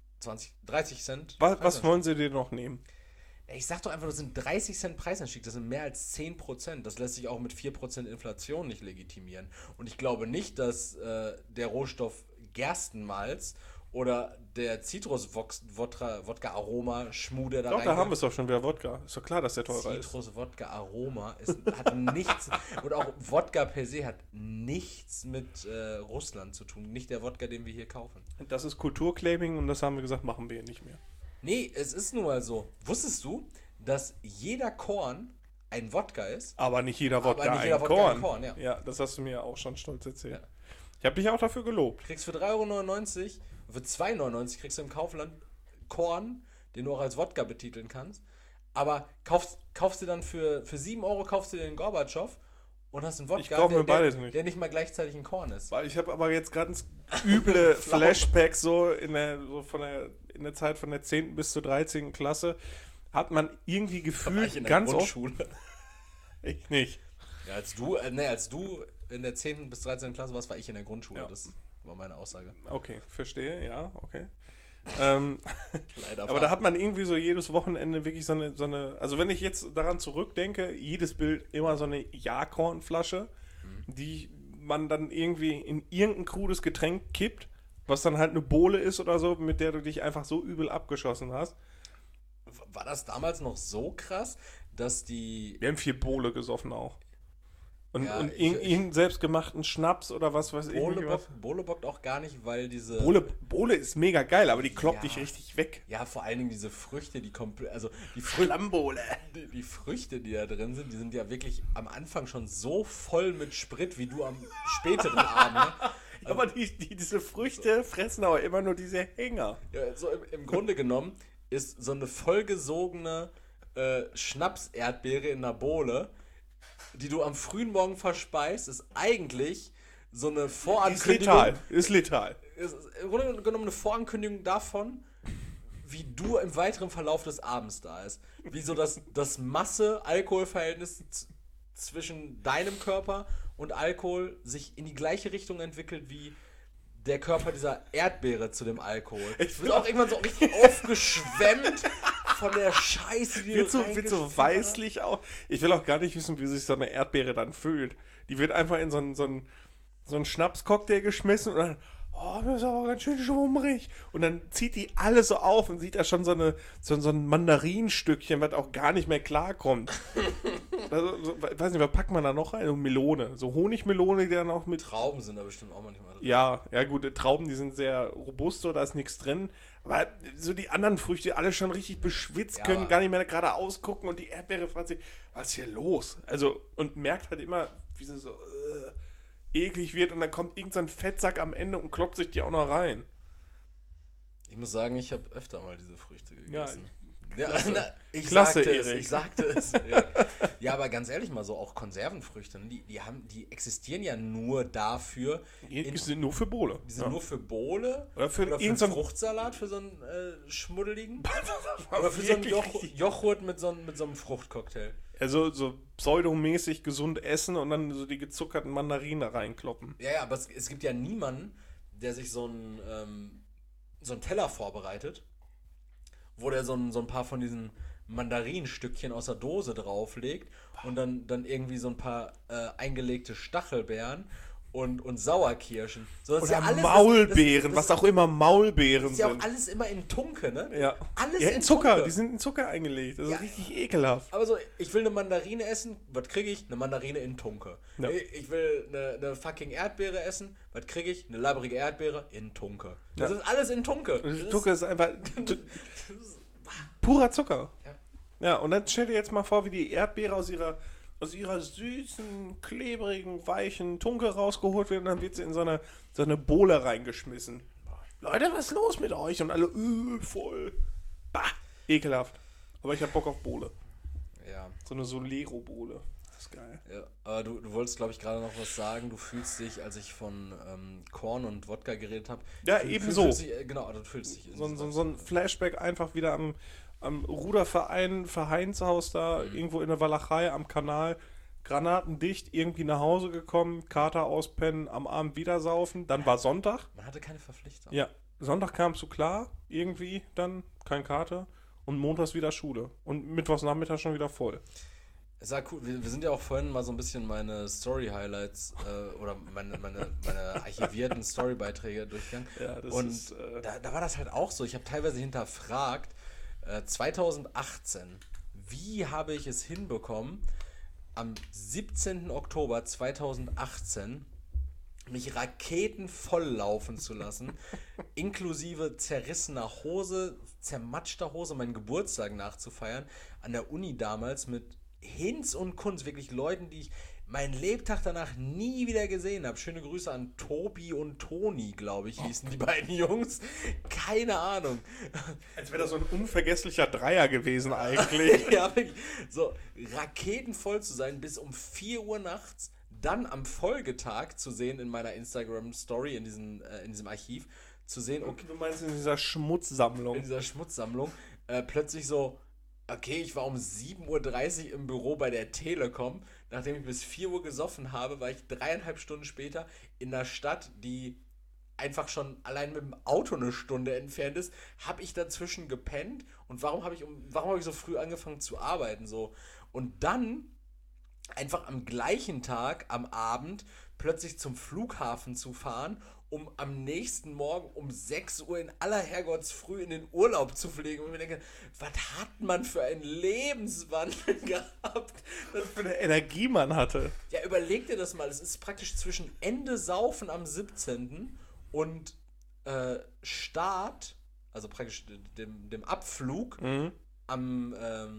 30 Cent. Was wollen sie dir noch nehmen? Ich sag doch einfach, das sind 30 Cent Preisanstieg, das sind mehr als 10%. Das lässt sich auch mit 4% Inflation nicht legitimieren. Und ich glaube nicht, dass der Rohstoff Gerstenmalz oder der Zitrus-Wodka-Aroma-Schmuh, der da Doch, rein... da haben wir es doch schon wieder, Wodka. Ist doch klar, dass der teurer ist. Zitrus-Wodka-Aroma hat nichts... Und auch Wodka per se hat nichts mit Russland zu tun. Nicht der Wodka, den wir hier kaufen. Das ist Kulturclaiming und das haben wir gesagt, machen wir nicht mehr. Nee, es ist nun mal so. Wusstest du, dass jeder Korn ein Wodka ist? Aber nicht jeder Wodka ein Korn. Ja, das hast du mir auch schon stolz erzählt. Ja. Ich habe dich auch dafür gelobt. Kriegst für 3,99 €, für 2,99 € kriegst du im Kaufland Korn, den du auch als Wodka betiteln kannst. Aber kaufst dir dann für 7 € kaufst du dir den Gorbatschow und hast einen Wodka, der nicht mal gleichzeitig ein Korn ist. Weil ich habe aber jetzt ganz üble Flashbacks so in der Zeit von der 10. bis zur 13. Klasse hat man irgendwie gefühlt ganz oft... Ich nicht. Ja, als du in der 10. bis 13. Klasse warst, war ich in der Grundschule. Ja. Das war meine Aussage. Okay, verstehe, ja, okay. Leider aber da hat man irgendwie so jedes Wochenende wirklich so eine, also wenn ich jetzt daran zurückdenke, jedes Bild immer so eine Ja-Kornflasche, die man dann irgendwie in irgendein krudes Getränk kippt, was dann halt eine Bohle ist oder so, mit der du dich einfach so übel abgeschossen hast. War das damals noch so krass, dass die... Wir haben 4 Bohle gesoffen auch. Und ihn selbstgemachten Schnaps oder was weiß ich. Bohle bockt auch gar nicht, weil diese... Bohle ist mega geil, aber die kloppt dich richtig weg. Ja, vor allen Dingen diese Früchte, die komplett... Also die Flammbole. Die Früchte, die da drin sind, die sind ja wirklich am Anfang schon so voll mit Sprit, wie du am späteren Abend. Ne? Aber diese Früchte fressen aber immer nur diese Hänger. Ja, so im Grunde genommen ist so eine vollgesogene Schnaps-Erdbeere in einer Bohle, die du am frühen Morgen verspeist, ist eigentlich so eine Vorankündigung. Ist letal. Ist im Grunde genommen eine Vorankündigung davon, wie du im weiteren Verlauf des Abends da ist. Wie so das Masse-Alkohol-Verhältnis zwischen deinem Körper und Alkohol sich in die gleiche Richtung entwickelt wie der Körper dieser Erdbeere zu dem Alkohol. Du bist auch irgendwann so richtig aufgeschwemmt von der Scheiße, die wird so weißlich auch. Ich will auch gar nicht wissen, wie sich so eine Erdbeere dann fühlt. Die wird einfach in so einen Schnapscocktail geschmissen und dann, oh, das ist aber ganz schön schummrig. Und dann zieht die alles so auf und sieht da schon so ein Mandarinstückchen, was auch gar nicht mehr klarkommt. Also, weiß nicht, was packt man da noch rein? Melone. So Honigmelone, die dann auch mit... Trauben sind da bestimmt auch manchmal drin. Ja, gut, Trauben, die sind sehr robust, so, da ist nichts drin. Aber so die anderen Früchte, alle schon richtig beschwitzt, können gar nicht mehr gerade ausgucken und die Erdbeere fragt sich, was ist hier los? Also, und merkt halt immer, wie sie so eklig wird und dann kommt irgendein Fettsack am Ende und kloppt sich die auch noch rein. Ich muss sagen, ich habe öfter mal diese Früchte gegessen. Ja, ich Klasse, sagte es, Erik. ich sagte es. Ja. Ja, aber ganz ehrlich mal so, auch Konservenfrüchte, ne, die existieren ja nur dafür. Die sind nur für Bohle. Die sind nur für Bohle Oder für einen irgendeinen- Fruchtsalat, für so einen schmuddeligen. Oder für so einen Joghurt mit so einem Fruchtcocktail. Also so pseudomäßig gesund essen und dann so die gezuckerten Mandarinen da reinkloppen. Ja, aber es gibt ja niemanden, der sich so einen Teller vorbereitet, wo der so ein paar von diesen Mandarinenstückchen aus der Dose drauflegt und dann irgendwie so ein paar eingelegte Stachelbeeren und Sauerkirschen. So, das ist Oder ja alles, Maulbeeren, was auch immer Maulbeeren ist ja auch sind. alles immer in Tunke, ne? Ja. Alles Ja, in in Zucker, Tunke. die sind in Zucker eingelegt. Das ist Ja. richtig ekelhaft. Aber so, ich will eine Mandarine essen, was kriege ich? Eine Mandarine in Tunke. Ja. Ich will eine fucking Erdbeere essen, was kriege ich? Eine labbrige Erdbeere in Tunke. Das Ja. ist alles in Tunke. Zucker ist einfach purer Zucker. Ja. Ja, und dann stell dir jetzt mal vor, wie die Erdbeere aus ihrer süßen, klebrigen, weichen Tunke rausgeholt wird und dann wird sie in so eine Bohle reingeschmissen. Leute, was ist los mit euch? Und alle, voll. Bah, ekelhaft. Aber ich hab Bock auf Bohle. Ja. So eine Solero-Bohle. Das ist geil. Ja, aber du wolltest, glaube ich, gerade noch was sagen. Du fühlst dich, als ich von Korn und Wodka geredet habe. Ja, ebenso. Genau, du fühlst dich. So ein Flashback einfach wieder am Ruderverein, Vereinshaus da, irgendwo in der Walachei am Kanal, granatendicht, irgendwie nach Hause gekommen, Kater auspennen, am Abend wieder saufen, dann war Sonntag. Man hatte keine Verpflichtung. Ja, Sonntag kamst du klar, irgendwie dann, kein Kater. Und montags wieder Schule. Und mittwochs Nachmittag schon wieder voll. Es war cool. Wir sind ja auch vorhin mal so ein bisschen meine Story-Highlights oder meine archivierten Story-Beiträge durchgegangen. Ja, das und ist, da war das halt auch so. Ich habe teilweise hinterfragt, 2018, wie habe ich es hinbekommen, am 17. Oktober 2018 mich raketenvoll laufen zu lassen, inklusive zerrissener Hose, zermatschter Hose, meinen Geburtstag nachzufeiern, an der Uni damals mit Hinz und Kunz, wirklich Leuten, die ich meinen Lebtag danach nie wieder gesehen habe. Schöne Grüße an Tobi und Toni, glaube ich, hießen die beiden Jungs. Keine Ahnung. als wäre das so ein unvergesslicher Dreier gewesen eigentlich. Ja, wirklich. So, raketenvoll zu sein bis um 4 Uhr nachts, dann am Folgetag zu sehen in meiner Instagram-Story, in diesem Archiv, zu sehen, okay, Du meinst in dieser Schmutzsammlung. in dieser Schmutzsammlung, plötzlich so, okay, ich war um 7:30 Uhr im Büro bei der Telekom. Nachdem ich bis 4 Uhr gesoffen habe, war ich 3,5 Stunden später in einer Stadt, die einfach schon allein mit dem Auto eine Stunde entfernt ist, habe ich dazwischen gepennt und warum habe ich so früh angefangen zu arbeiten so? Und dann einfach am gleichen Tag, am Abend, plötzlich zum Flughafen zu fahren, um am nächsten Morgen um 6 Uhr in aller Herrgottsfrüh in den Urlaub zu fliegen. Und ich mir denke, was hat man für einen Lebenswandel gehabt? Was für eine Energie man hatte. Ja, überleg dir das mal. Es ist praktisch zwischen Ende Saufen am 17. und Start, also praktisch dem Abflug, am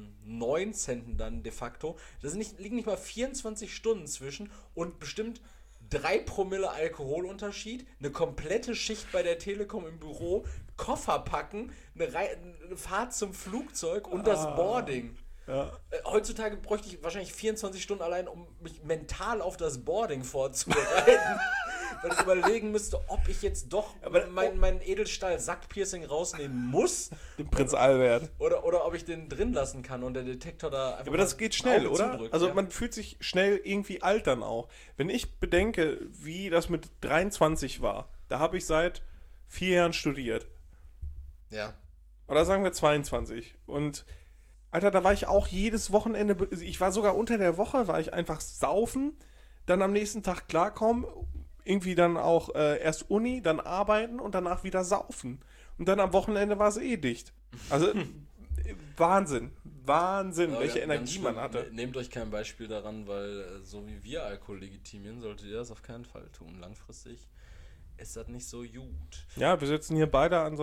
19. dann de facto. Liegen nicht mal 24 Stunden zwischen und bestimmt 3 Promille Alkoholunterschied, eine komplette Schicht bei der Telekom im Büro, Koffer packen, eine Fahrt zum Flugzeug und das Boarding. Ja. Heutzutage bräuchte ich wahrscheinlich 24 Stunden allein, um mich mental auf das Boarding vorzubereiten. Weil ich überlegen müsste, ob ich jetzt doch mein Edelstahl-Sackpiercing rausnehmen muss. Den Prinz Albert. Oder ob ich den drin lassen kann und der Detektor da einfach Aber das mal geht schnell, Auge oder? zudrückt, Also ja. man fühlt sich schnell irgendwie alt dann auch. Wenn ich bedenke, wie das mit 23 war, da habe ich seit 4 Jahren studiert. Ja. Oder sagen wir 22. Und Alter, da war ich auch jedes Wochenende, ich war sogar unter der Woche, war ich einfach saufen, dann am nächsten Tag klarkommen, irgendwie dann auch erst Uni, dann arbeiten und danach wieder saufen. Und dann am Wochenende war es eh dicht. Also Wahnsinn, Aber welche ganz Energie man schlimm. hatte. Nehmt euch kein Beispiel daran, weil so wie wir Alkohol legitimieren, solltet ihr das auf keinen Fall tun. Langfristig ist das nicht so gut. Ja, wir sitzen hier beide an so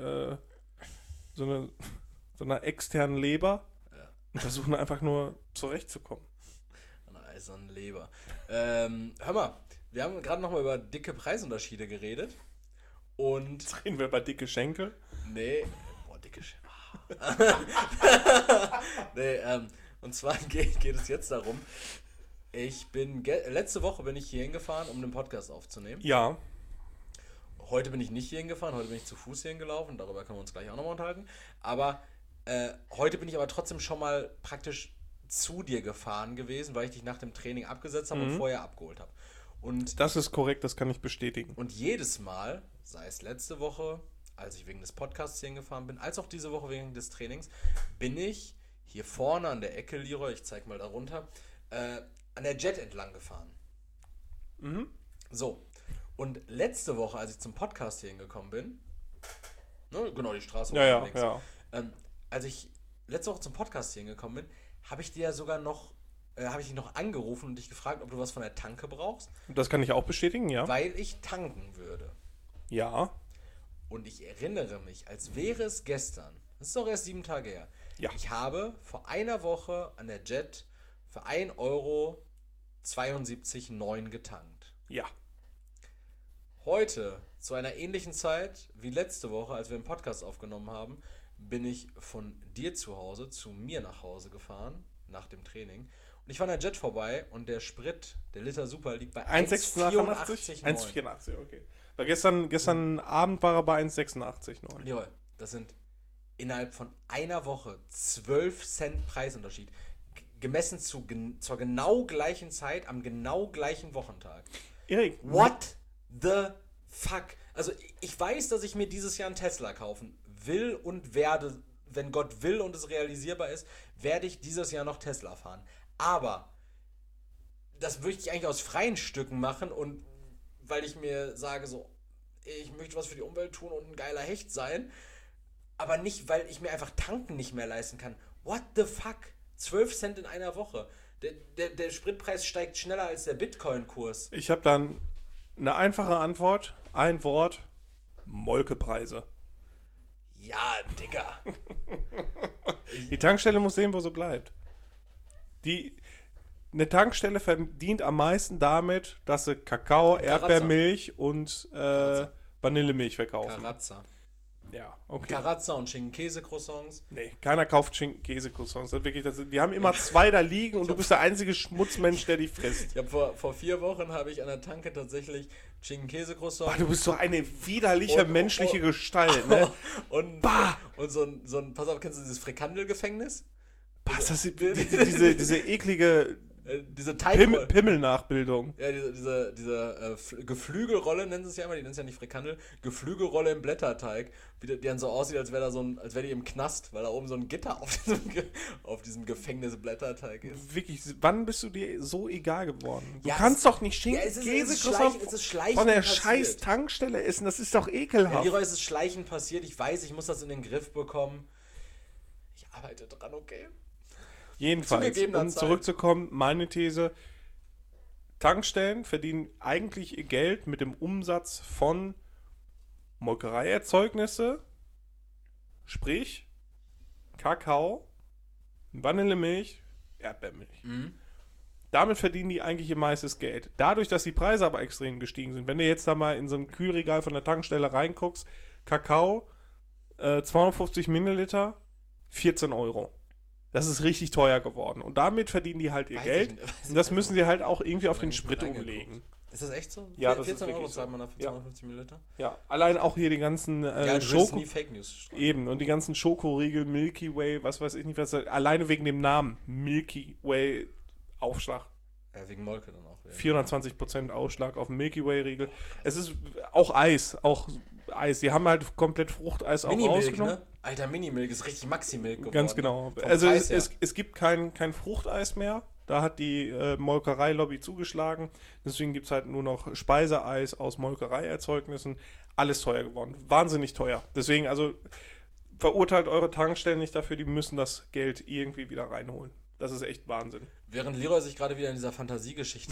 einer externen Leber und versuchen einfach nur zurechtzukommen. An einer eisernen Leber. Hör mal, wir haben gerade nochmal über dicke Preisunterschiede geredet. Und Reden wir über dicke Schenkel? nee, boah, dicke Nee, und zwar geht es jetzt darum, letzte Woche bin ich hier hingefahren, um den Podcast aufzunehmen. Ja. Heute bin ich nicht hier hingefahren, heute bin ich zu Fuß hier hingelaufen, darüber können wir uns gleich auch nochmal unterhalten. Aber heute bin ich aber trotzdem schon mal praktisch zu dir gefahren gewesen, weil ich dich nach dem Training abgesetzt habe und vorher abgeholt habe. Und das ist korrekt, das kann ich bestätigen. Und jedes Mal, sei es letzte Woche, als ich wegen des Podcasts hier hingefahren bin, als auch diese Woche wegen des Trainings, bin ich hier vorne an der Ecke, Leroy, ich zeig mal da runter, an der Jet entlang gefahren. Mhm. So, und letzte Woche, als ich zum Podcast hier hingekommen bin, ne, genau, die Straße links, als ich letzte Woche zum Podcast hier hingekommen bin, habe ich dich noch angerufen und dich gefragt, ob du was von der Tanke brauchst. Das kann ich auch bestätigen, ja. Weil ich tanken würde. Ja. Und ich erinnere mich, als wäre es gestern, das ist doch erst 7 Tage her, Ja. ich habe vor einer Woche an der Jet für 1,72,9 € getankt. Ja. Heute, zu einer ähnlichen Zeit wie letzte Woche, als wir einen Podcast aufgenommen haben, bin ich von dir zu Hause zu mir nach Hause gefahren, nach dem Training. Und ich war an der Jet vorbei und der Sprit, der Liter Super, liegt bei 1,84? 1,84, okay. Weil gestern Abend war er bei 1,86,9. Ja, das sind innerhalb von einer Woche 12 Cent Preisunterschied. Gemessen zur genau gleichen Zeit, am genau gleichen Wochentag. Erik. What the fuck? Also ich weiß, dass ich mir dieses Jahr einen Tesla kaufen will und werde, wenn Gott will und es realisierbar ist, werde ich dieses Jahr noch Tesla fahren. Aber das würde ich eigentlich aus freien Stücken machen und weil ich mir sage so, ich möchte was für die Umwelt tun und ein geiler Hecht sein, aber nicht, weil ich mir einfach tanken nicht mehr leisten kann. What the fuck? 12 Cent in einer Woche. Der Spritpreis steigt schneller als der Bitcoin-Kurs. Ich habe dann eine einfache Antwort, ein Wort, Molkepreise. Ja, Digga. Die Tankstelle muss sehen, wo sie bleibt. Eine Tankstelle verdient am meisten damit, dass sie Kakao, Erdbeermilch und Vanillemilch verkaufen. Karazza. Ja, okay. Karazza und Schinken-Käse-Croissants. Nee, keiner kauft Schinken-Käse-Croissants. Die haben immer 2 da liegen und du bist der einzige Schmutzmensch, der die frisst. Ich habe vor 4 Wochen habe ich an der Tanke tatsächlich Schinken-Käse-Croissants. Du bist so eine widerliche menschliche Gestalt, ne? Und so ein, pass auf, kennst du dieses Frikandel-Gefängnis? Was, das ist diese eklige diese Teigrolle. Pimmel-Nachbildung. Ja, diese Geflügelrolle nennen sie es ja immer, die nennen es ja nicht Frikandel, Geflügelrolle im Blätterteig, die dann so aussieht, als wäre die im Knast, weil da oben so ein Gitter auf diesem Gefängnisblätterteig ist. Wirklich, wann bist du dir so egal geworden? Du Ja, kannst doch nicht es ist schleichend von der passiert. scheiß Tankstelle essen, das ist doch ekelhaft. Ja, Leroy, es ist schleichend passiert, ich weiß, ich muss das in den Griff bekommen. Ich arbeite dran, okay? Jedenfalls, um zurückzukommen, meine These, Tankstellen verdienen eigentlich ihr Geld mit dem Umsatz von Molkereierzeugnisse, sprich Kakao, Vanillemilch, Erdbeermilch. Damit verdienen die eigentlich ihr meistes Geld. Dadurch, dass die Preise aber extrem gestiegen sind, wenn du jetzt da mal in so ein Kühlregal von der Tankstelle reinguckst, Kakao, 250 Milliliter, 14 €. Das ist richtig teuer geworden. Und damit verdienen die halt ihr Geld. Und das müssen sie halt auch irgendwie auf den Sprit umlegen. Ist das echt so? Ja, das 14 ist € so. zahlt man dafür 250 Milliliter? Ja, allein auch hier die ganzen Schoko... nie Fake News. Eben, und die ganzen Schokoriegel, Milky Way, was weiß ich nicht, was alleine wegen dem Namen Milky Way Aufschlag. Ja, wegen Molke dann auch. 420% Ausschlag auf dem Milky Way Riegel. Es ist auch Eis. Die haben halt komplett Fruchteis auch rausgenommen. Ne? Alter, Minimilk ist richtig Maximilk geworden. Ganz genau. Vom Also Preis es gibt kein Fruchteis mehr. Da hat die Molkereilobby zugeschlagen. Deswegen gibt es halt nur noch Speiseeis aus Molkereierzeugnissen. Alles teuer geworden. Wahnsinnig teuer. Deswegen, also verurteilt eure Tankstellen nicht dafür, die müssen das Geld irgendwie wieder reinholen. Das ist echt Wahnsinn. Während Leroy sich gerade wieder in dieser Fantasiegeschichte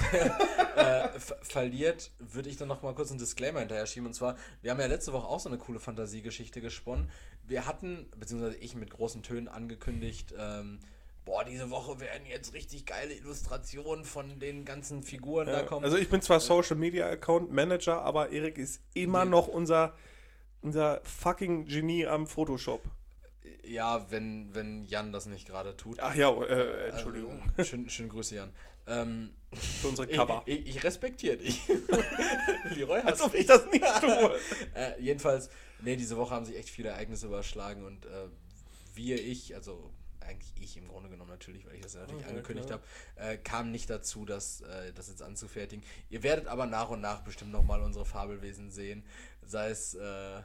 verliert, würde ich dann noch mal kurz einen Disclaimer hinterher schieben. Und zwar, wir haben ja letzte Woche auch so eine coole Fantasiegeschichte gesponnen. Wir hatten, beziehungsweise ich mit großen Tönen angekündigt, diese Woche werden jetzt richtig geile Illustrationen von den ganzen Figuren da kommen. Also ich bin zwar Social Media Account Manager, aber Erik ist immer noch unser fucking Genie am Photoshop. Ja, wenn Jan das nicht gerade tut. Ach ja, Entschuldigung. Schöne Grüße, Jan. Für unsere Cover. Ich respektiere dich. Leroy, Als ob ich das nicht tue. Jedenfalls, diese Woche haben sich echt viele Ereignisse überschlagen und also eigentlich ich im Grunde genommen natürlich, weil ich das ja natürlich angekündigt habe, kam nicht dazu, das jetzt anzufertigen. Ihr werdet aber nach und nach bestimmt nochmal unsere Fabelwesen sehen. Sei es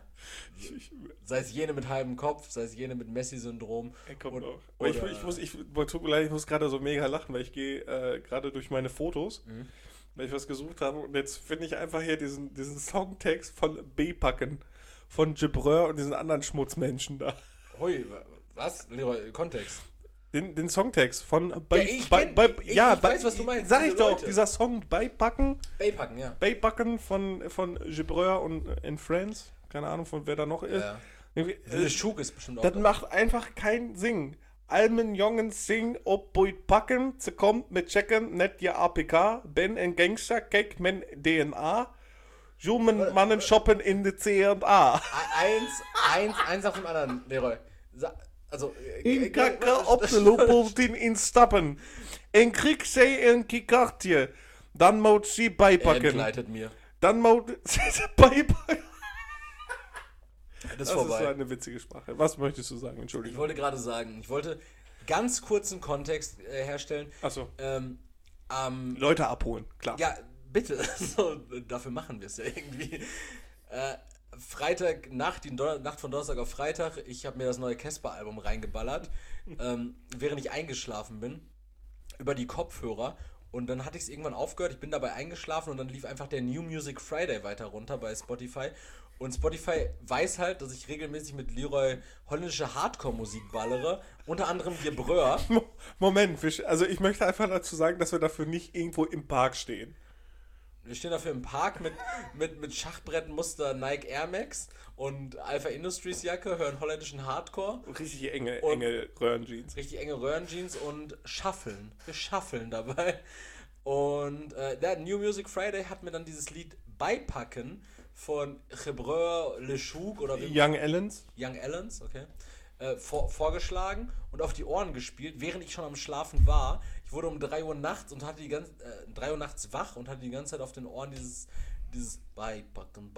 jene mit halbem Kopf, sei es jene mit Messi-Syndrom. Kommt noch. Tut mir leid, ich muss gerade so mega lachen, weil ich gehe gerade durch meine Fotos, weil ich was gesucht habe und jetzt finde ich einfach hier diesen Songtext von B-Packen, von Gebreur und diesen anderen Schmutzmenschen da. Hui, was? Leroy, Kontext. Den Songtext von ich weiß, was du meinst. Sag ich doch, Leute. Dieser Song Beipacken. Beipacken, ja. Beipacken von Gebreur und in Friends. Keine Ahnung, von wer da noch ist. Ja. Der Schug ist bestimmt auch. Das macht einfach keinen Sinn. Almen Jongens sing ob Boit packen, ze kommt mit checken, net je APK, ben en Gangster, kijk men DNA, Jumen Mannen shoppen in de C&A. Eins auf dem anderen, Leroy. In kakker op de loopeltien instappen. En krieg zij een kikartje. Dan moet sie bijpakken. Entgleitet mir. Dan moet sie bijpakken. Das ist so eine witzige Sprache. Was möchtest du sagen? Entschuldigung. Ich wollte gerade sagen, ich wollte ganz kurzen Kontext herstellen. Achso. Leute abholen, klar. Ja, bitte. So, dafür machen wir es ja irgendwie. Freitag, Nacht von Donnerstag auf Freitag, ich habe mir das neue Casper-Album reingeballert, während ich eingeschlafen bin, über die Kopfhörer. Und dann hatte ich es irgendwann aufgehört, ich bin dabei eingeschlafen und dann lief einfach der New Music Friday weiter runter bei Spotify. Und Spotify weiß halt, dass ich regelmäßig mit Leroy holländische Hardcore-Musik ballere, unter anderem Gebreur. Moment, also ich möchte einfach dazu sagen, dass wir dafür nicht irgendwo im Park stehen. Wir stehen dafür im Park mit Schachbrettmuster Nike Air Max und Alpha Industries Jacke, hören holländischen Hardcore. Richtig enge Röhrenjeans. Richtig enge Röhrenjeans und schaffeln. Wir schaffeln dabei. Und der New Music Friday hat mir dann dieses Lied Beipacken von Gebreur, Le Chouk oder wie? Young Allens, okay. Vorgeschlagen und auf die Ohren gespielt, während ich schon am Schlafen war. Ich wurde um 3 Uhr nachts und hatte 3 Uhr nachts wach und hatte die ganze Zeit auf den Ohren dieses Beipacken.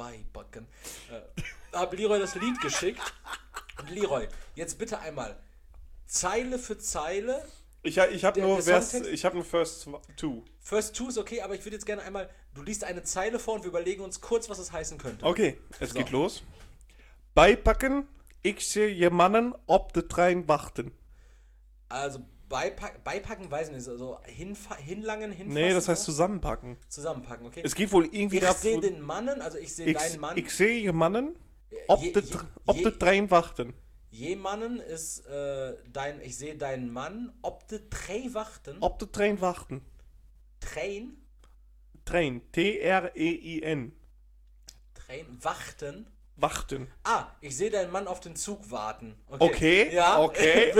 Hab Leroy das Lied geschickt. Und Leroy, jetzt bitte einmal Zeile für Zeile. Ich habe nur First Two. First Two ist okay, aber ich würde jetzt gerne einmal, du liest eine Zeile vor und wir überlegen uns kurz, was es heißen könnte. Okay, es geht los. Beipacken, ich sehe jemanden ob de Trein warten. Also beipacken weiß ich nicht, also hinlangen, hinfassen. Nee, das heißt zusammenpacken. Zusammenpacken, okay. Es geht wohl irgendwie Ich sehe den Mannen, also ich sehe deinen Mann. Ich sehe jemanden ob de Trein warten. Jemanden ist ich sehe deinen Mann ob de Trein warten. Ob de Trein warten. Train? Train, T-R-E-I-N. Train, warten. Warten. Ich sehe deinen Mann auf den Zug warten. Okay, ja. Okay.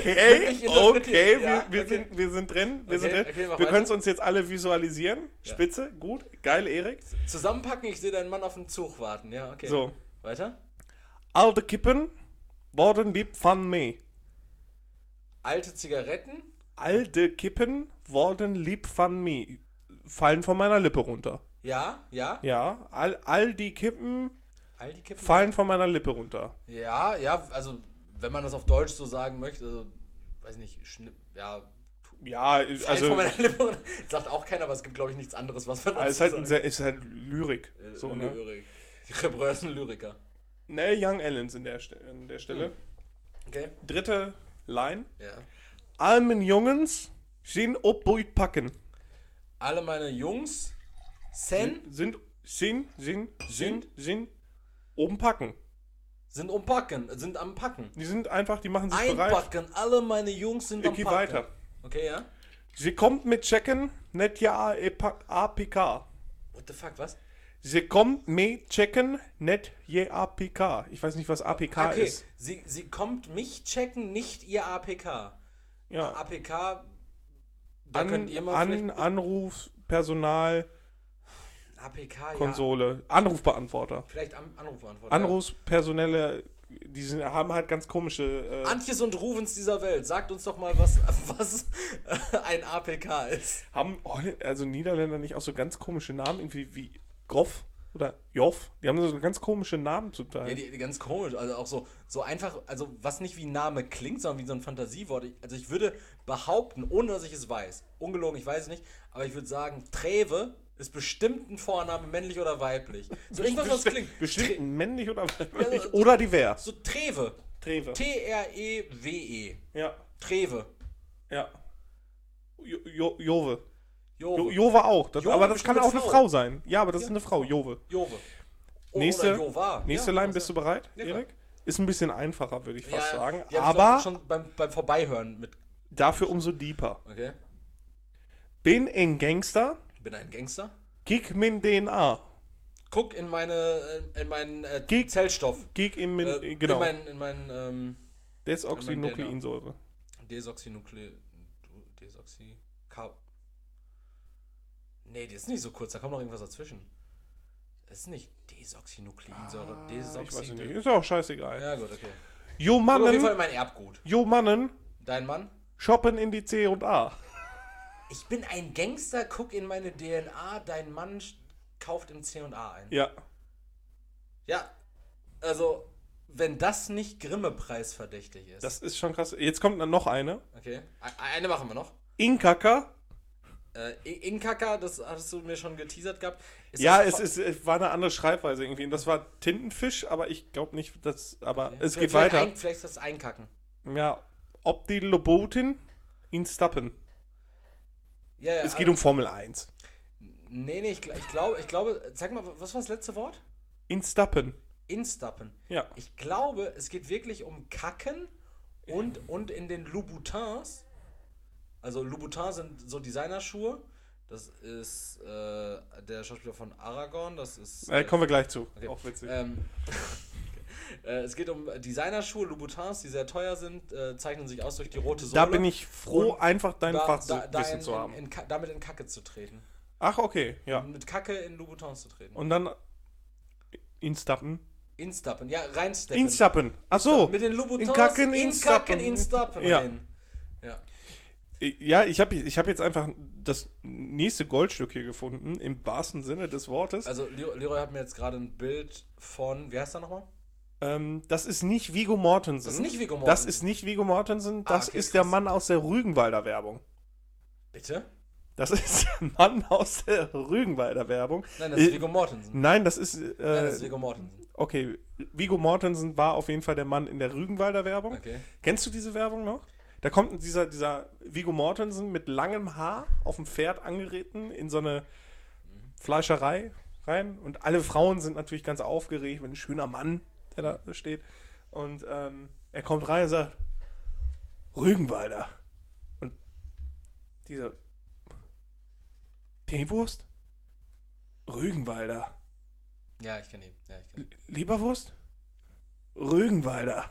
Ja, Wir sind drin. Wir können es uns jetzt alle visualisieren. Ja. Spitze, gut, geil, Erik. Zusammenpacken, ich sehe deinen Mann auf den Zug warten. Ja, okay. So. Weiter. Alte Kippen worden lieb van me. Alte Zigaretten? Alte Kippen worden lieb van me. Fallen von meiner Lippe runter. Ja. Ja, all die Kippen fallen von meiner Lippe runter. Ja, also wenn man das auf Deutsch so sagen möchte, also, weiß nicht, Ja, also von meiner Lippe runter. Sagt auch keiner, aber es gibt, glaube ich, nichts anderes, was man dazu sagen. Ist halt Lyrik. So, ne? Lyrik. Die Gebreur ist ein Lyriker. Ne, Young Allens an der Stelle. Okay. Dritte Line. Ja. Almen Jungens sind ob Boit packen. Alle meine Jungs sind umpacken. Sind am Packen. Die machen sich bereit. Einpacken, alle meine Jungs sind am Packen. Weiter. Okay, ja. Sie kommt mit checken, net ja APK. What the fuck, was? Sie kommt mit checken, net je APK. Ich weiß nicht, was APK ist. Sie kommt mich checken, nicht ihr APK. Ja. APK, da könnt ihr mal Anruf, Personal, APK, Konsole, Anrufbeantworter. Vielleicht Anrufbeantworter. Anrufspersonelle haben halt ganz komische... Antjes und Ruvens dieser Welt, sagt uns doch mal, was ein APK ist. haben also Niederländer nicht auch so ganz komische Namen, irgendwie wie Groff oder Joff? Die haben so ganz komische Namen zum Teil. Ja, die ganz komisch, also auch so einfach, also was nicht wie ein Name klingt, sondern wie so ein Fantasiewort. Also ich würde behaupten, ohne dass ich es weiß, ungelogen, ich weiß es nicht, aber ich würde sagen, Trewe ist bestimmt ein Vorname, männlich oder weiblich. So irgendwas, was klingt. Bestimmt männlich oder weiblich Ja, so- oder divers. So Trewe. Trewe. T-R-E-W-E. Ja, Trewe. ja. Jove. Jove. Jove auch. Jove Aber das kann bestimmt auch eine eine Frau Frau. sein. Ja, aber das ist eine Frau, Jove. Jove. Nächste, Oder Jova. nächste Ja, Line, bist du bereit, Ja, klar. Erik? Ist ein bisschen einfacher, würde ich fast sagen. Die hab ich Aber auch schon beim Vorbeihören mit. dafür umso deeper. Okay. Bin ein Gangster, Bin ein Gangster. gig min DNA. Guck in meinen Geg- Zellstoff. Gig in min, In genau. meinen Desoxynukleinsäure. Desoxy. Nee, die ist nicht so kurz, da kommt noch irgendwas dazwischen. Das ist nicht Desoxynukleinsäure. Ich weiß nicht, ist auch scheißegal. Ja, gut, okay. Jo Kommt auf jeden Fall Mannen, mein Erbgut. jo Mannen, Dein Mann? shoppen in die C und A. Ich bin ein Gangster, guck in meine DNA, dein Mann kauft im C&A ein. Ja. Ja, also, wenn das nicht Grimme-Preis verdächtig ist. Das ist schon krass. Jetzt kommt dann noch eine. Okay, eine machen wir noch. Inkaka. Inkaka, das hattest du mir schon geteasert gehabt. Ist Ja, das es war eine andere Schreibweise irgendwie. Und das war Tintenfisch, aber ich glaube nicht, dass. Aber Okay. es geht Vielleicht weiter. Vielleicht ist das Einkacken. Ja. Ob die Lobotin in Stappen. Ja, ja, Es geht um Formel 1. Nee, ich glaube, sag mal, was war das letzte Wort? In Stappen. Instappen. Ja. Ich glaube, es geht wirklich um Kacken und in den Louboutins. Also Louboutins sind so Designerschuhe. Das ist der Schauspieler von Aragorn. Das ist. Kommen wir gleich zu. Okay. Auch witzig. Es geht um Designerschuhe, Louboutins, die sehr teuer sind, zeichnen sich aus durch die rote Sohle. Da bin ich froh, Und einfach dein Fachwissen in, zu haben. damit in Kacke zu treten. Ach, okay, ja. Mit Kacke in Louboutins zu treten. Und dann Instappen. Instappen, ja, reinsteppen. Instappen. Ach so. Mit den Louboutins In Kacken, Instappen Instappen. rein. Ja. Ja. Ja, ich hab jetzt einfach das nächste Goldstück hier gefunden, im wahrsten Sinne des Wortes. Also Leroy hat mir jetzt gerade ein Bild von, wie heißt er nochmal? Das ist nicht Viggo Mortensen. Das ist nicht Viggo Mortensen. Das ist nicht Viggo Mortensen, das okay, ist der krass. Mann aus der Rügenwalder Werbung. Bitte? Das ist der Mann aus der Rügenwalder Werbung. Nein, das ist Viggo Mortensen. Nein, das ist. Nein, das ist Viggo Mortensen. Okay, Viggo Mortensen war auf jeden Fall der Mann in der Rügenwalder Werbung. Okay. Kennst du diese Werbung noch? Da kommt dieser Viggo Mortensen mit langem Haar auf dem Pferd angeritten in so eine Fleischerei rein. Und alle Frauen sind natürlich ganz aufgeregt, wenn ein schöner Mann, der da steht. Und er kommt rein und sagt, Rügenwalder. Und dieser Teewurst? Rügenwalder. Ja, ich kenne ihn. Ja, ich kenn ihn. Leberwurst? Rügenwalder.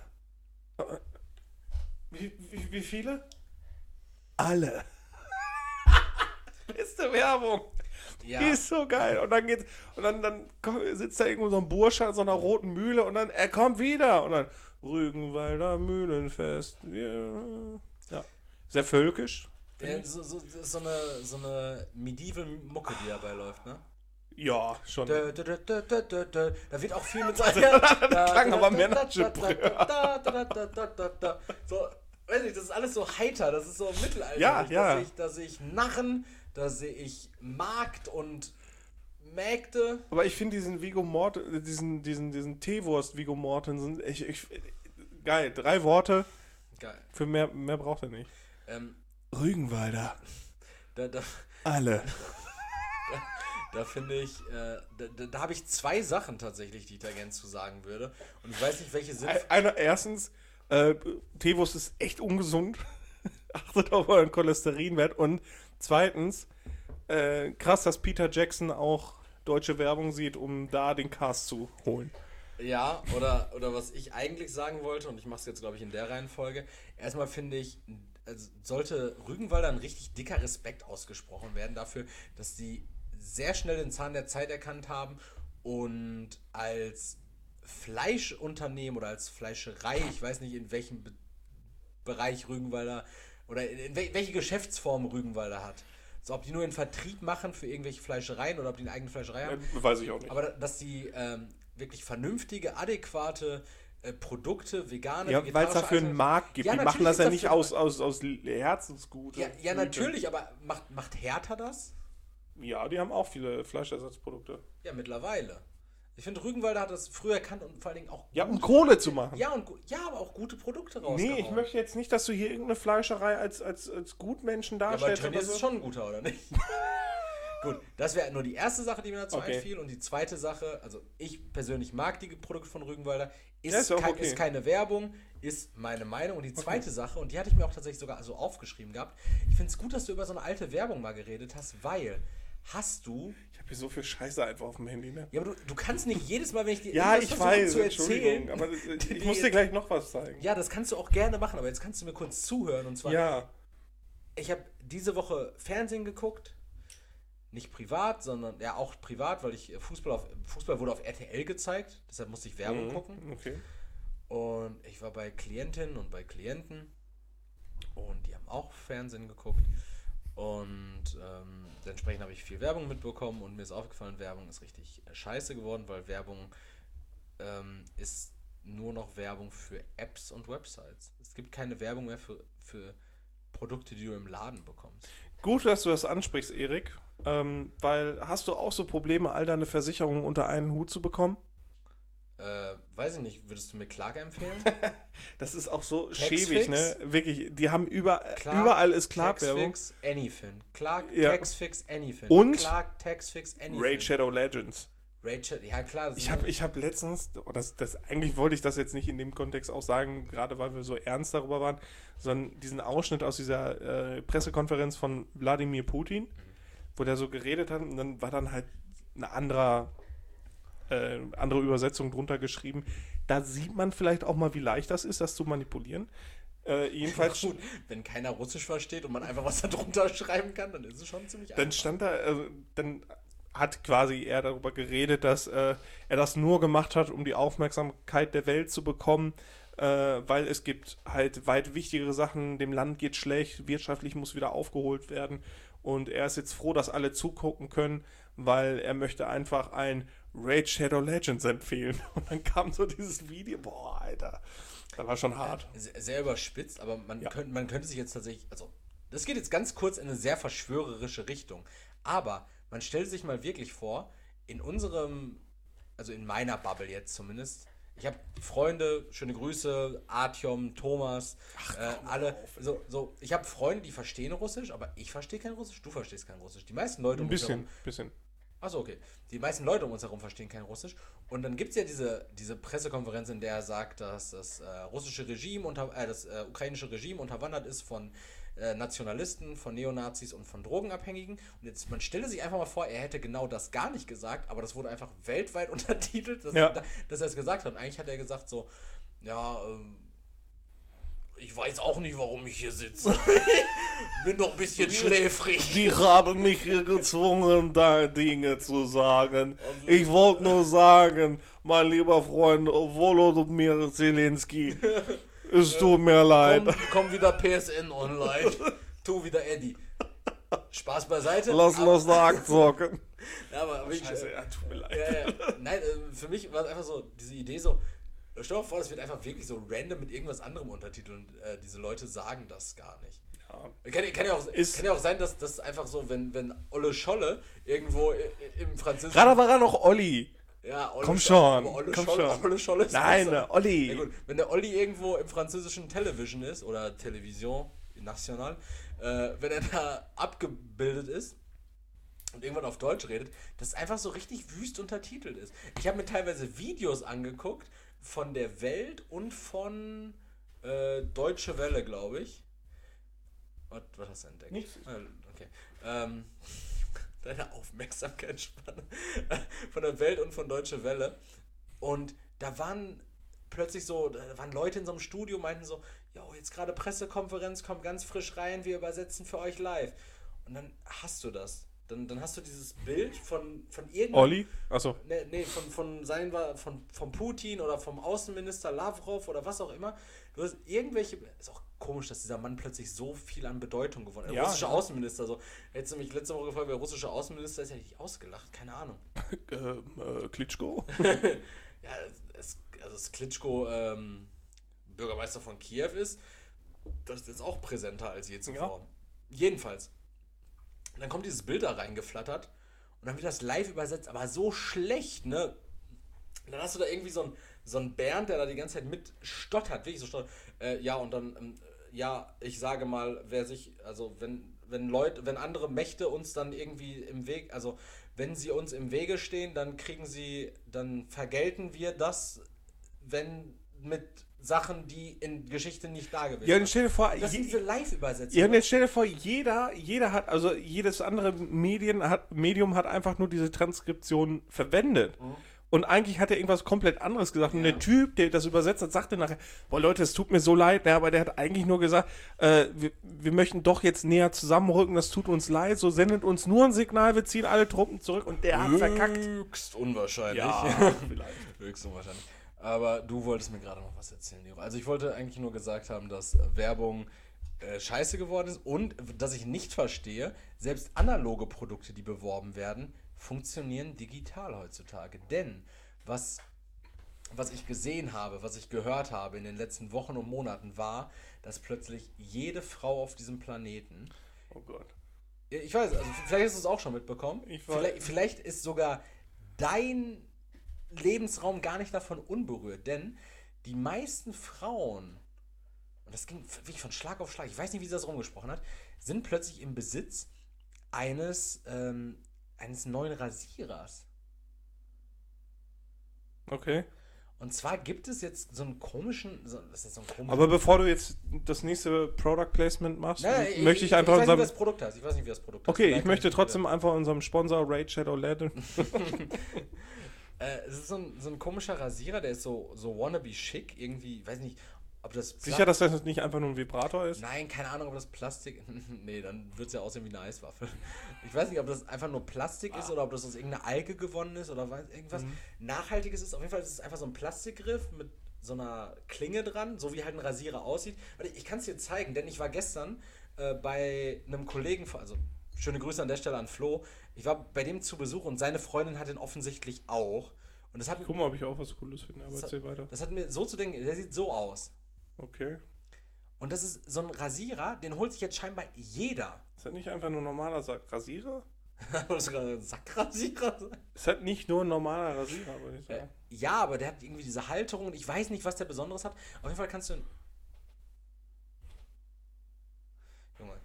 Wie viele? Alle. Beste Werbung. Ja. Die ist so geil. Und dann geht's, und dann sitzt da irgendwo so ein Bursche an so einer roten Mühle und dann, er kommt wieder. Und dann Rügenwalder Mühlenfest. Ja. Sehr völkisch. Ja, so eine medieval Mucke, die dabei läuft, ne? Ja, schon. Da wird auch viel mit seiner. Das klang aber mehr nach So, weiß nicht, das ist alles so heiter, das ist so mittelalterlich. Ja. Da sehe ich Narren, da sehe ich Markt und Mägde. Aber ich finde diesen Viggo diesen Teewurst Viggo Mortensen, geil. 3 Worte. Geil. Für mehr braucht er nicht. Rügenwalder. Da Alle. finde ich, da habe ich 2 Sachen tatsächlich, die ich da gerne zu sagen würde. Und ich weiß nicht, welche sind. Erstens, Teewurst ist echt ungesund. Achtet auf euren Cholesterinwert. Und zweitens, krass, dass Peter Jackson auch deutsche Werbung sieht, um da den Cast zu holen. Ja, oder was ich eigentlich sagen wollte, und ich mache es jetzt, glaube ich, in der Reihenfolge. Erstmal finde ich, also sollte Rügenwalder ein richtig dicker Respekt ausgesprochen werden dafür, dass die sehr schnell den Zahn der Zeit erkannt haben und als Fleischunternehmen oder als Fleischerei, ich weiß nicht in welchem Bereich Rügenwalder oder in welche Geschäftsform Rügenwalder hat. So, ob die nur einen Vertrieb machen für irgendwelche Fleischereien oder ob die eine eigene Fleischerei haben. Weiß ich auch nicht. Aber dass die wirklich vernünftige, adäquate Produkte, vegane, ja, weil es dafür einen Markt gibt. Ja, die machen das ja nicht aus Herzensgut. Ja, natürlich, aber macht Hertha das? Ja, die haben auch viele Fleischersatzprodukte. Ja, mittlerweile. Ich finde, Rügenwalder hat das früher erkannt und vor allen Dingen auch... Ja, um Kohle zu machen. Ja, aber auch gute Produkte rausgehauen. Nee, ich möchte jetzt nicht, dass du hier irgendeine Fleischerei als Gutmenschen darstellst. Ja, aber Tönnies ist schon ein guter, oder nicht? Gut, das wäre nur die erste Sache, die mir dazu einfiel. Und die zweite Sache, also ich persönlich mag die Produkte von Rügenwalder, ist keine Werbung, ist meine Meinung. Und die zweite Sache, und die hatte ich mir auch tatsächlich sogar so aufgeschrieben gehabt, ich finde es gut, dass du über so eine alte Werbung mal geredet hast, weil hast du... Ich habe hier so viel Scheiße einfach auf dem Handy, ne? Ja, aber du kannst nicht jedes Mal, wenn ich dir ja, ich weiß, zu erzählen... aber ich muss dir gleich noch was zeigen. Ja, das kannst du auch gerne machen, aber jetzt kannst du mir kurz zuhören. Und zwar, ja. Ich habe diese Woche Fernsehen geguckt, nicht privat, sondern ja auch privat, weil ich Fußball wurde auf RTL gezeigt, deshalb musste ich Werbung gucken. Okay. Und ich war bei Klientinnen und bei Klienten und die haben auch Fernsehen geguckt. Und entsprechend habe ich viel Werbung mitbekommen und mir ist aufgefallen, Werbung ist richtig scheiße geworden, weil Werbung ist nur noch Werbung für Apps und Websites. Es gibt keine Werbung mehr für Produkte, die du im Laden bekommst. Gut, dass du das ansprichst, Erik, weil hast du auch so Probleme, all deine Versicherungen unter einen Hut zu bekommen? Weiß ich nicht, würdest du mir Clark empfehlen? Das ist auch so Taxfix? schäbig, ne? Wirklich, die haben überall ist Clark-Werbung. Taxfix, Anyfin. Clark, ja. Taxfix, Anyfin. Und Clark, Taxfix, Anyfin. Raid Shadow Legends. Ja klar. Ich hab letztens, eigentlich wollte ich das jetzt nicht in dem Kontext auch sagen, gerade weil wir so ernst darüber waren, sondern diesen Ausschnitt aus dieser Pressekonferenz von Wladimir Putin, wo der so geredet hat und dann war dann halt eine andere Übersetzung drunter geschrieben. Da sieht man vielleicht auch mal, wie leicht das ist, das zu manipulieren. Jedenfalls. Gut, wenn keiner Russisch versteht und man einfach was da drunter schreiben kann, dann ist es schon ziemlich einfach. Dann stand da, dann hat quasi er darüber geredet, dass er das nur gemacht hat, um die Aufmerksamkeit der Welt zu bekommen, weil es gibt halt weit wichtigere Sachen, dem Land geht schlecht, wirtschaftlich muss wieder aufgeholt werden und er ist jetzt froh, dass alle zugucken können, weil er möchte einfach ein Raid Shadow Legends empfehlen. Und dann kam so dieses Video, boah, Alter, das war schon hart. Sehr überspitzt, aber man könnte sich jetzt tatsächlich, also das geht jetzt ganz kurz in eine sehr verschwörerische Richtung, aber man stellt sich mal wirklich vor, in meiner Bubble jetzt zumindest, ich habe Freunde, schöne Grüße, Artyom, Thomas, alle, ich habe Freunde, die verstehen Russisch, aber ich verstehe kein Russisch, du verstehst kein Russisch. Die meisten Leute um uns herum... bisschen. Achso, okay. Die meisten Leute um uns herum verstehen kein Russisch. Und dann gibt es ja diese Pressekonferenz, in der er sagt, dass das russische Regime das ukrainische Regime unterwandert ist von Nationalisten, von Neonazis und von Drogenabhängigen. Und jetzt, man stelle sich einfach mal vor, er hätte genau das gar nicht gesagt, aber das wurde einfach weltweit untertitelt, dass er es gesagt hat. Und eigentlich hat er gesagt so, ja, ich weiß auch nicht, warum ich hier sitze. Bin doch ein bisschen schläfrig. Die haben mich hier gezwungen, da Dinge zu sagen. Ich wollte nur sagen, mein lieber Freund Volodymyr Zelensky, es tut mir leid. Komm wieder PSN online. Tu wieder Eddie. Spaß beiseite. Lass uns da zocken. Ja, aber Scheiße, tut mir leid. Nein, für mich war es einfach so, diese Idee so, stell dir vor, das wird einfach wirklich so random mit irgendwas anderem untertiteln. Diese Leute sagen das gar nicht. Ja. Kann ja auch sein, dass das einfach so, wenn Olle Scholle irgendwo im Französischen... Gerade war er noch Olli. Ja, Olle komm schon. Olle Scholle ist nein, besser. Olli. Ja, gut. Wenn der Olli irgendwo im französischen Television ist, oder Television National, wenn er da abgebildet ist und irgendwann auf Deutsch redet, dass es einfach so richtig wüst untertitelt ist. Ich habe mir teilweise Videos angeguckt von der Welt und von Deutsche Welle, glaube ich. Was hast du entdeckt? Nichts. Okay. Deine Aufmerksamkeitsspanne. Von der Welt und von Deutsche Welle. Und da waren plötzlich Leute in so einem Studio, meinten so, jo, jetzt gerade Pressekonferenz, kommt ganz frisch rein, wir übersetzen für euch live. Und dann hast du das. dann hast du dieses Bild von irgendeinem... Olli? Achso. Nee, von Putin oder vom Außenminister Lavrov oder was auch immer. Du hast irgendwelche... Ist auch komisch, dass dieser Mann plötzlich so viel an Bedeutung gewonnen hat. Der russische Außenminister, so. Hättest du mich letzte Woche gefragt, wer russische Außenminister ist, hätte ich ausgelacht. Keine Ahnung. Klitschko? Ja, dass Klitschko Bürgermeister von Kiew ist, das ist jetzt auch präsenter als je zuvor. Ja. Jedenfalls. Dann kommt dieses Bild da reingeflattert und dann wird das live übersetzt, aber so schlecht, ne? Dann hast du da irgendwie so einen Bernd, der da die ganze Zeit mit stottert, wirklich so stottert. Ja, und dann, ich sage mal, wenn andere Mächte uns dann irgendwie im Weg, also wenn sie uns im Wege stehen, dann vergelten wir das, wenn mit Sachen, die in Geschichte nicht da gewesen sind. Ja, dann stell dir vor, das sind diese Live-Übersetzungen. Ja, und jetzt stell dir vor, jeder hat, also jedes andere Medium hat einfach nur diese Transkription verwendet. Mhm. Und eigentlich hat er irgendwas komplett anderes gesagt. Ja. Und der Typ, der das übersetzt hat, sagte nachher, boah Leute, es tut mir so leid, aber der hat eigentlich nur gesagt, wir möchten doch jetzt näher zusammenrücken, das tut uns leid, so sendet uns nur ein Signal, wir ziehen alle Truppen zurück und der hat verkackt. Höchst unwahrscheinlich. Ja, vielleicht. Höchst unwahrscheinlich. Aber du wolltest mir gerade noch was erzählen, Leo. Also ich wollte eigentlich nur gesagt haben, dass Werbung scheiße geworden ist und dass ich nicht verstehe, selbst analoge Produkte, die beworben werden, funktionieren digital heutzutage. Denn was ich gesehen habe, was ich gehört habe in den letzten Wochen und Monaten war, dass plötzlich jede Frau auf diesem Planeten... Oh Gott. Ich weiß, also vielleicht hast du es auch schon mitbekommen. Vielleicht ist sogar dein Lebensraum gar nicht davon unberührt, denn die meisten Frauen, und das ging wirklich von Schlag auf Schlag, ich weiß nicht, wie sie das rumgesprochen hat, sind plötzlich im Besitz eines neuen Rasierers. Okay. Und zwar gibt es jetzt so einen komischen... Aber bevor du jetzt das nächste Product Placement machst, möchte ich einfach... Ich weiß nicht, wie das Produkt heißt. Okay, ich möchte trotzdem einfach unserem Sponsor Raid Shadow LED... Es ist so ein komischer Rasierer, der ist so wannabe schick, irgendwie, weiß nicht, ob das... Sicher, dass das nicht einfach nur ein Vibrator ist? Nein, keine Ahnung, ob das Plastik... Nee, dann wird es ja aussehen wie eine Eiswaffel. Ich weiß nicht, ob das einfach nur Plastik ist oder ob das aus irgendeiner Alge gewonnen ist oder irgendwas Nachhaltiges ist. Auf jeden Fall ist es einfach so ein Plastikgriff mit so einer Klinge dran, so wie halt ein Rasierer aussieht. Ich kann es dir zeigen, denn ich war gestern bei einem Kollegen, also schöne Grüße an der Stelle an Flo, ich war bei dem zu Besuch und seine Freundin hat ihn offensichtlich auch. Und das hat Guck mal, ob ich auch was Cooles finde, aber erzähl weiter. Das hat mir so zu denken, der sieht so aus. Okay. Und das ist so ein Rasierer, den holt sich jetzt scheinbar jeder. Ist das nicht einfach nur ein normaler Rasierer? Wolltest du gerade ein Sackrasierer sein? Ist halt nicht nur ein normaler Rasierer, würde ich sagen. Ja, aber der hat irgendwie diese Halterung und ich weiß nicht, was der Besonderes hat. Auf jeden Fall kannst du... Junge.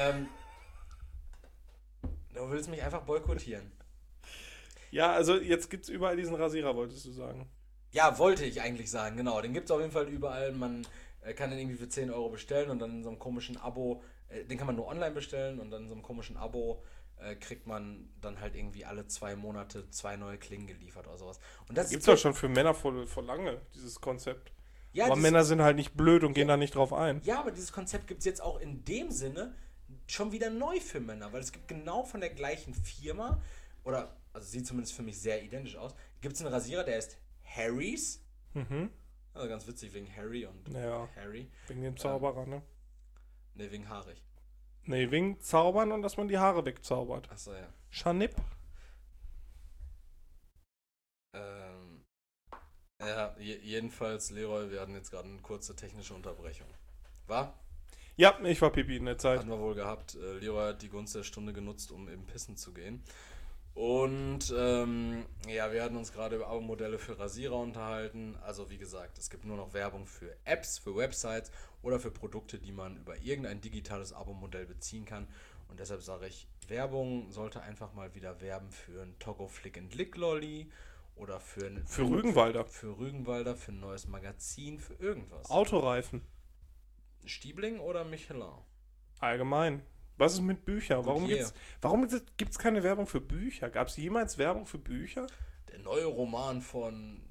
Du willst mich einfach boykottieren. Ja, also jetzt gibt es überall diesen Rasierer, wolltest du sagen. Ja, wollte ich eigentlich sagen, genau. Den gibt es auf jeden Fall überall. Man kann den irgendwie für 10 Euro bestellen und dann in so einem komischen Abo, den kann man nur online bestellen und dann in so einem komischen Abo kriegt man dann halt irgendwie alle 2 Monate 2 neue Klingen geliefert oder sowas. Und das gibt's doch schon für Männer vor lange, dieses Konzept. Ja, aber Männer sind halt nicht blöd und gehen da nicht drauf ein. Ja, aber dieses Konzept gibt es jetzt auch in dem Sinne schon wieder neu für Männer, weil es gibt genau von der gleichen Firma, oder, also sieht zumindest für mich sehr identisch aus, gibt es einen Rasierer, der ist Harry's. Also ganz witzig wegen Harry und Harry. Wegen dem Zauberer, ne? Ne, wegen haarig. Ne, wegen Zaubern und dass man die Haare wegzaubert. Achso, ja. Scharnipp. Ja, jedenfalls, Leroy, wir hatten jetzt gerade eine kurze technische Unterbrechung. War? Ja, ich war Pipi in der Zeit. Hatten wir wohl gehabt. Leroy hat die Gunst der Stunde genutzt, um eben pissen zu gehen. Und wir hatten uns gerade über Abo-Modelle für Rasierer unterhalten. Also wie gesagt, es gibt nur noch Werbung für Apps, für Websites oder für Produkte, die man über irgendein digitales Abo-Modell beziehen kann. Und deshalb sage ich, Werbung sollte einfach mal wieder werben für ein Togo Flick and Lick Lolli oder für Rügenwalder. Für Rügenwalder, für ein neues Magazin, für irgendwas. Autoreifen. Stiebling oder Michelin? Allgemein. Was ist mit Büchern? Warum gibt's keine Werbung für Bücher? Gab es jemals Werbung für Bücher? Der neue Roman von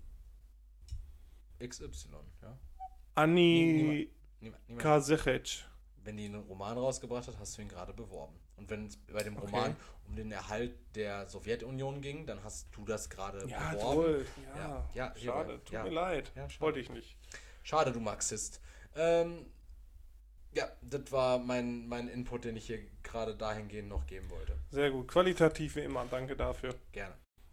XY, ja. Anni Kasechec. Wenn die einen Roman rausgebracht hat, hast du ihn gerade beworben. Und wenn es bei dem Roman um den Erhalt der Sowjetunion ging, dann hast du das gerade Ja, beworben. toll. Ja, Schade. Tut mir leid. Ja, schade. Wollte ich nicht. Schade, du Marxist. Ja, das war mein Input, den ich hier gerade dahingehend noch geben wollte. Sehr gut. Qualitativ wie immer. Danke dafür. Gerne.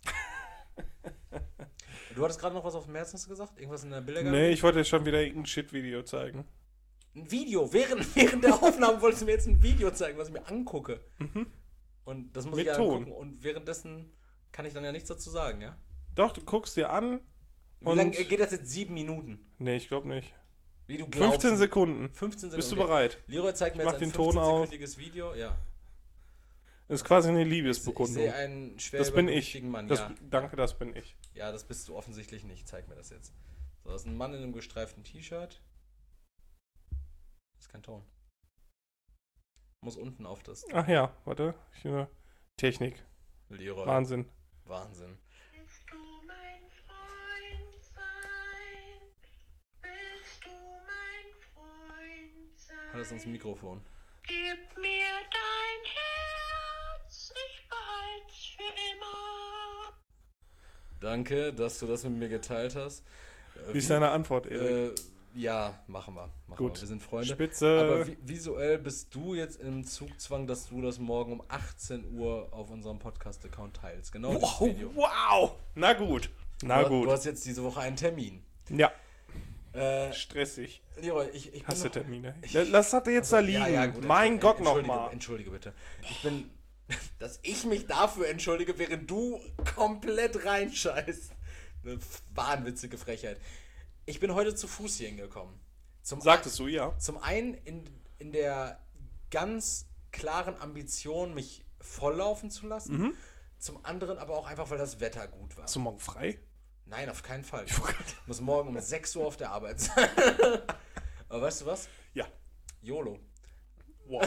Du hattest gerade noch was auf dem Herzen gesagt? Irgendwas in der Bildergalerie? Nee, ich wollte jetzt schon wieder irgendein Shit-Video zeigen. Ein Video. Während der Aufnahme wolltest du mir jetzt ein Video zeigen, was ich mir angucke. Und das muss Mit ich ja Ton. angucken. Und währenddessen kann ich dann ja nichts dazu sagen, ja? Doch, du guckst dir an. Wie lange geht das jetzt? 7 Minuten? Nee, ich glaube nicht. Wie du glaubst. 15 Sekunden. 15 Sekunden. Bist du bereit? Leroy zeigt mir Ich jetzt mach ein den Ton aus. 15-sekündiges Video. Ja. Das ist quasi eine Ich Liebesbekundung. sehe einen schwer Das bin ich. übergewichtigen Mann. Das, Ja. Danke, das bin ich. Ja, das bist du offensichtlich nicht. Zeig mir das jetzt. So, das ist ein Mann in einem gestreiften T-Shirt. Das ist kein Ton. Muss unten auf das. Ach ja, warte. Technik. Leroy. Wahnsinn. Wahnsinn. Willst du mein Freund sein? Willst du mein Freund sein? Hat das ins Mikrofon? Gib mir dein Herz, ich behalt's für immer. Danke, dass du das mit mir geteilt hast. Wie ist deine Antwort, Erik? Ja, machen wir. Gut. Wir sind Freunde. Spitze. Aber visuell bist du jetzt im Zugzwang, dass du das morgen um 18 Uhr auf unserem Podcast-Account teilst. Genau dieses Wow, Video. wow. Na gut. Na Du gut. hast jetzt diese Woche einen Termin. Ja, Äh, stressig. Leroy, ich bin Hast du noch- Termine? Lass das jetzt da liegen. Ja, gut, mein Gott entschuldige, nochmal. Entschuldige bitte. Dass ich mich dafür entschuldige, während du komplett reinscheißt. Eine wahnwitzige Frechheit. Ich bin heute zu Fuß hier hingekommen. Sagtest du, ja. Zum einen in der ganz klaren Ambition, mich volllaufen zu lassen. Zum anderen aber auch einfach, weil das Wetter gut war. Hast du morgen frei? Nein, auf keinen Fall. Ich muss morgen um 6 Uhr auf der Arbeit sein. Aber weißt du was? Ja. YOLO. Wow.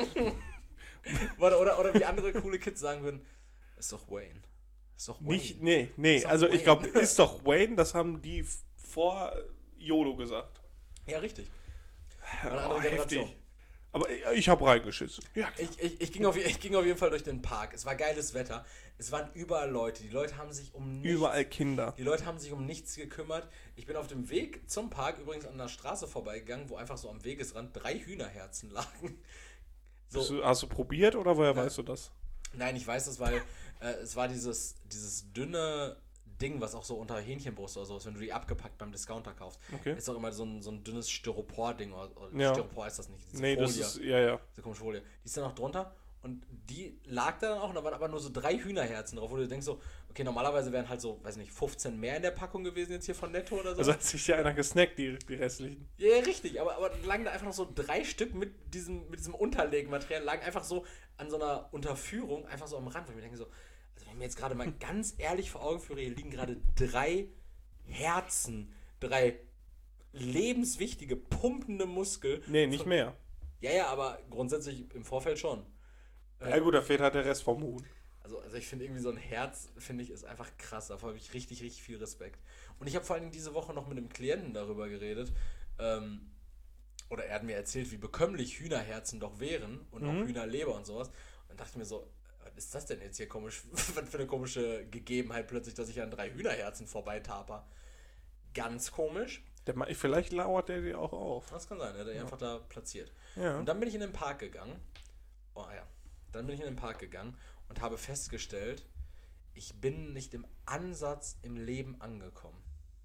Oder wie andere coole Kids sagen würden, ist doch Wayne. Ist doch Wayne. Nicht, nee. Ist doch Also ich Wayne. glaube, ist doch Wayne, das haben die vor YOLO gesagt. Ja, richtig. Eine andere Heftig. Generation. Aber ich habe reingeschissen. Ja. Ich ging auf jeden Fall durch den Park. Es war geiles Wetter. Es waren überall Leute. Die Leute haben sich um nichts, Überall Kinder. Die Leute haben sich um nichts gekümmert. Ich bin auf dem Weg zum Park übrigens an einer Straße vorbeigegangen, wo einfach so am Wegesrand 3 Hühnerherzen lagen. So, Hast du probiert oder woher weißt du das? nein, ich weiß das, weil es war dieses dünne Ding, was auch so unter Hähnchenbrust oder so ist, wenn du die abgepackt beim Discounter kaufst. Okay. Ist doch immer so ein dünnes Styropor-Ding. Oder Ja. Styropor ist das nicht. Diese Nee, Folie. das ist, ja. Diese komische Folie. Die ist dann noch drunter und die lag da dann auch und da waren aber nur so 3 Hühnerherzen drauf, wo du denkst so, okay, normalerweise wären halt so, weiß nicht, 15 mehr in der Packung gewesen jetzt hier von Netto oder so. Also hat sich ja einer gesnackt, die restlichen. Ja, richtig, aber lagen da einfach noch so 3 Stück mit diesem Unterlegmaterial, lagen einfach so an so einer Unterführung, einfach so am Rand, wo ich mir denke so, also wenn ich mir jetzt gerade mal ganz ehrlich vor Augen führe, hier liegen gerade 3 Herzen, 3 lebenswichtige, pumpende Muskel. Nee, nicht mehr. Ja, aber grundsätzlich im Vorfeld schon. Ja gut, da fehlt halt der Rest vom Huhn. Also ich finde irgendwie so ein Herz, finde ich, ist einfach krass. Davor habe ich richtig, richtig viel Respekt. Und ich habe vor allen Dingen diese Woche noch mit einem Klienten darüber geredet. Oder er hat mir erzählt, wie bekömmlich Hühnerherzen doch wären und auch Hühnerleber und sowas. Und dann dachte ich mir so, was ist das denn jetzt hier komisch? Was für eine komische Gegebenheit plötzlich, dass ich an 3 Hühnerherzen vorbeitaper. Ganz komisch. Vielleicht lauert der dir auch auf. Das kann sein, er hat ihn einfach da platziert. Ja. Und dann bin ich in den Park gegangen. Oh ja. Dann bin ich in den Park gegangen und habe festgestellt, ich bin nicht im Ansatz im Leben angekommen.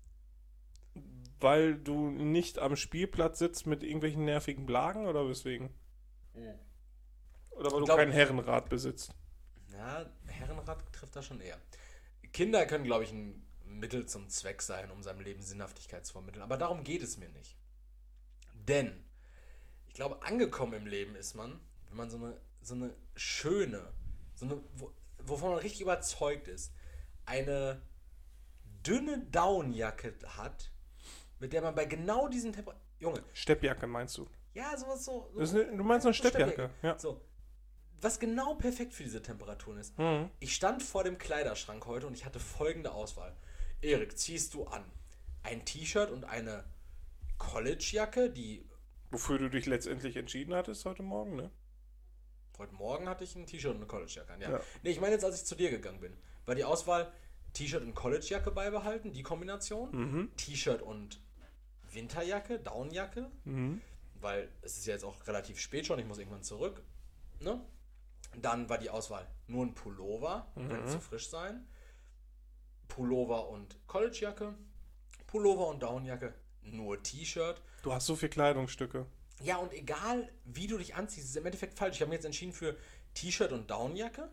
Weil du nicht am Spielplatz sitzt mit irgendwelchen nervigen Blagen oder weswegen? Oder weil du glaub- kein Herrenrad besitzt? Ja, Herrenrad trifft da schon eher. Kinder können, glaube ich, ein Mittel zum Zweck sein, um seinem Leben Sinnhaftigkeit zu vermitteln. Aber darum geht es mir nicht. Denn ich glaube, angekommen im Leben ist man, wenn man so eine schöne, wovon man richtig überzeugt ist, eine dünne Downjacke hat, mit der man bei genau diesen Junge, Steppjacke meinst du? ja, sowas so. Du meinst eine Steppjacke? Ja. So. Was genau perfekt für diese Temperaturen ist. Mhm. Ich stand vor dem Kleiderschrank heute und ich hatte folgende Auswahl. Erik, ziehst du an ein T-Shirt und eine Collegejacke, die... Wofür du dich letztendlich entschieden hattest heute Morgen, ne? Heute Morgen hatte ich ein T-Shirt und eine Collegejacke an. Ja. Ja. Nee, ich meine jetzt, als ich zu dir gegangen bin. War die Auswahl T-Shirt und Collegejacke beibehalten, die Kombination. T-Shirt und Winterjacke, Downjacke. Weil es ist ja jetzt auch relativ spät schon, ich muss irgendwann zurück. Ne? Dann war die Auswahl nur ein Pullover, könnte zu frisch sein. Pullover und Collegejacke. Pullover und Downjacke, nur T-Shirt. Du hast so viele Kleidungsstücke. Ja, und egal wie du dich anziehst, ist im Endeffekt falsch. Ich habe mich jetzt entschieden für T-Shirt und Downjacke.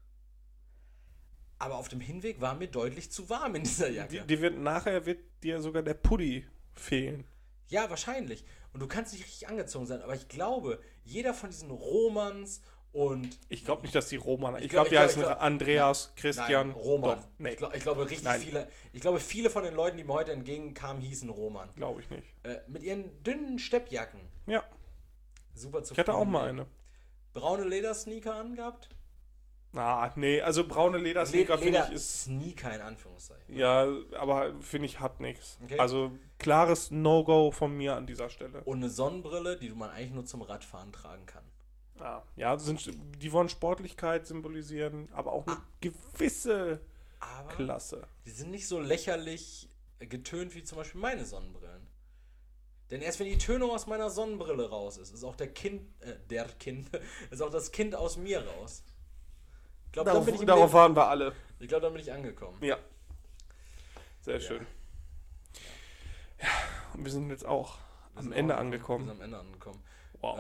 Aber auf dem Hinweg war mir deutlich zu warm in dieser Jacke. Nachher wird dir sogar der Pulli fehlen. Ja, wahrscheinlich. Und du kannst nicht richtig angezogen sein. Aber ich glaube, jeder von diesen Romans und... Ich glaube nicht, dass die Roman... Ich glaub- glaube, die heißen Andreas, Christian... Nein, Roman. Doch, nee, Ich glaube richtig Nein. viele... Ich glaube, viele von den Leuten, die mir heute entgegenkamen, hießen Roman. glaube ich nicht. Mit ihren dünnen Steppjacken. Ja, Super zu ich hatte auch mal eine. Braune Ledersneaker angehabt. Nee, also braune Ledersneaker finde ich ist... Sneaker in Anführungszeichen. Ja, aber finde ich hat nichts. Okay. Also klares No-Go von mir an dieser Stelle. Und eine Sonnenbrille, die man eigentlich nur zum Radfahren tragen kann. Ja, die wollen Sportlichkeit symbolisieren, aber auch eine gewisse Aber Klasse. die sind nicht so lächerlich getönt wie zum Beispiel meine Sonnenbrillen. Denn erst wenn die Tönung aus meiner Sonnenbrille raus ist, ist auch ist auch das Kind aus mir raus. Ich glaube, dann bin ich Darauf waren wir alle. Ich glaube, dann bin ich angekommen. Ja. Sehr schön. Ja, und wir sind jetzt auch am Ende Wir angekommen. sind am Ende angekommen. Wow.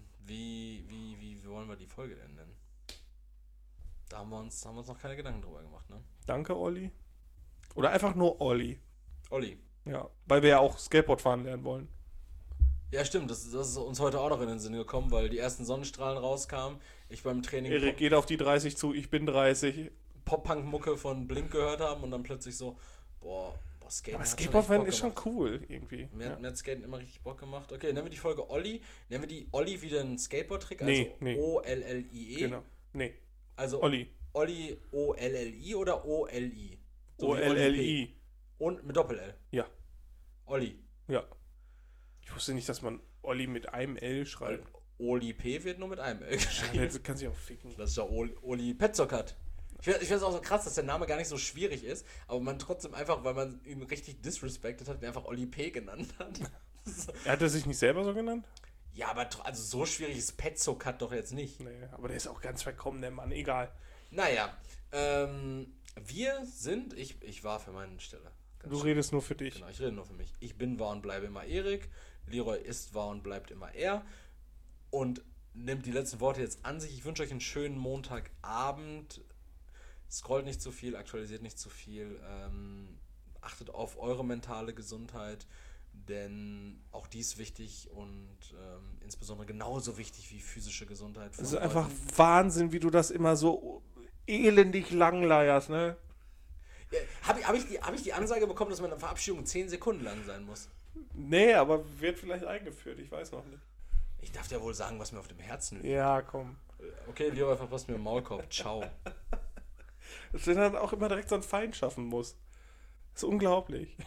Wie wollen wir die Folge denn nennen? Da haben wir uns noch keine Gedanken drüber gemacht, ne? Danke, Olli. Oder einfach nur Olli. Olli. Ja, weil wir ja auch Skateboard fahren lernen wollen. Ja, stimmt, das ist uns heute auch noch in den Sinn gekommen, weil die ersten Sonnenstrahlen rauskamen. Ich beim Training Erik geht auf die 30 zu, ich bin 30. Pop-Punk-Mucke von Blink gehört haben und dann plötzlich so, Skaten Aber hat Skateboard schon fahren echt ist Bock schon gemacht. cool irgendwie. Mir Ja. hat Skaten immer richtig Bock gemacht. Okay, nennen wir die Folge Olli. Nennen wir die Olli wieder einen Skateboard-Trick? Also Nee. O-L-L-I-E. Genau. Nee, Also Olli. Olli O-L-L-I oder O-L-I? So wie Olli O-L-L-I. P. Und mit Doppel-L. Ja. Olli. Ja. Ich wusste nicht, dass man Olli mit einem L schreibt. Oli P wird nur mit einem L geschrieben. Jetzt kann sich auch ficken. Das ist ja Oli Petzokat. Ich finde es auch so krass, dass der Name gar nicht so schwierig ist, aber man trotzdem einfach, weil man ihn richtig disrespected hat, ihn einfach Oli P genannt hat. Hat er sich nicht selber so genannt? Ja, aber also so schwierig ist Petzokat doch jetzt nicht. Nee, aber der ist auch ganz verkommen, der Mann. Egal. Naja, wir sind, ich war für meine Stelle. Ganz Du schön. redest nur für dich. Genau, ich rede nur für mich. Ich bin, war und bleibe immer Erik. Leroy ist, war und bleibt immer er. Und nimmt die letzten Worte jetzt an sich. Ich wünsche euch einen schönen Montagabend. Scrollt nicht zu viel, aktualisiert nicht zu viel. Achtet auf eure mentale Gesundheit, denn auch die ist wichtig und insbesondere genauso wichtig wie physische Gesundheit. Es ist einfach Wahnsinn, wie du das immer so elendig langleierst, ne? Ja, hab ich die Ansage bekommen, dass meine Verabschiedung 10 Sekunden lang sein muss? Nee, aber wird vielleicht eingeführt, ich weiß noch nicht. Ich darf dir wohl sagen, was mir auf dem Herzen liegt. Ja, komm. Okay, Leroy verpasst mir im Maulkorb. Ciao. Dass du dann auch immer direkt so einen Feind schaffen musst. Das ist unglaublich.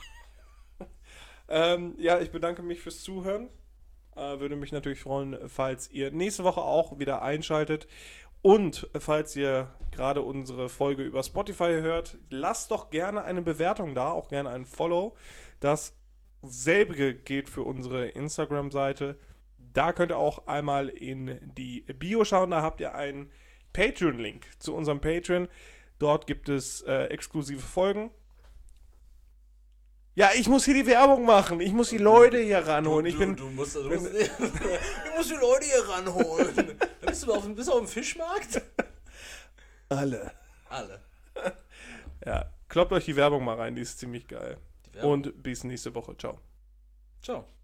Ja, ich bedanke mich fürs Zuhören. Würde mich natürlich freuen, falls ihr nächste Woche auch wieder einschaltet. Und falls ihr gerade unsere Folge über Spotify hört, lasst doch gerne eine Bewertung da, auch gerne ein Follow. Dasselbe gilt für unsere Instagram-Seite. Da könnt ihr auch einmal in die Bio schauen. Da habt ihr einen Patreon-Link zu unserem Patreon. Dort gibt es exklusive Folgen. Ja, ich muss hier die Werbung machen. Ich muss die Leute hier ranholen. Du musst die Leute hier ranholen. Bist du auf dem Fischmarkt? Alle. Alle. Ja, kloppt euch die Werbung mal rein. Die ist ziemlich geil. Die Werbung. Und bis nächste Woche. Ciao. Ciao.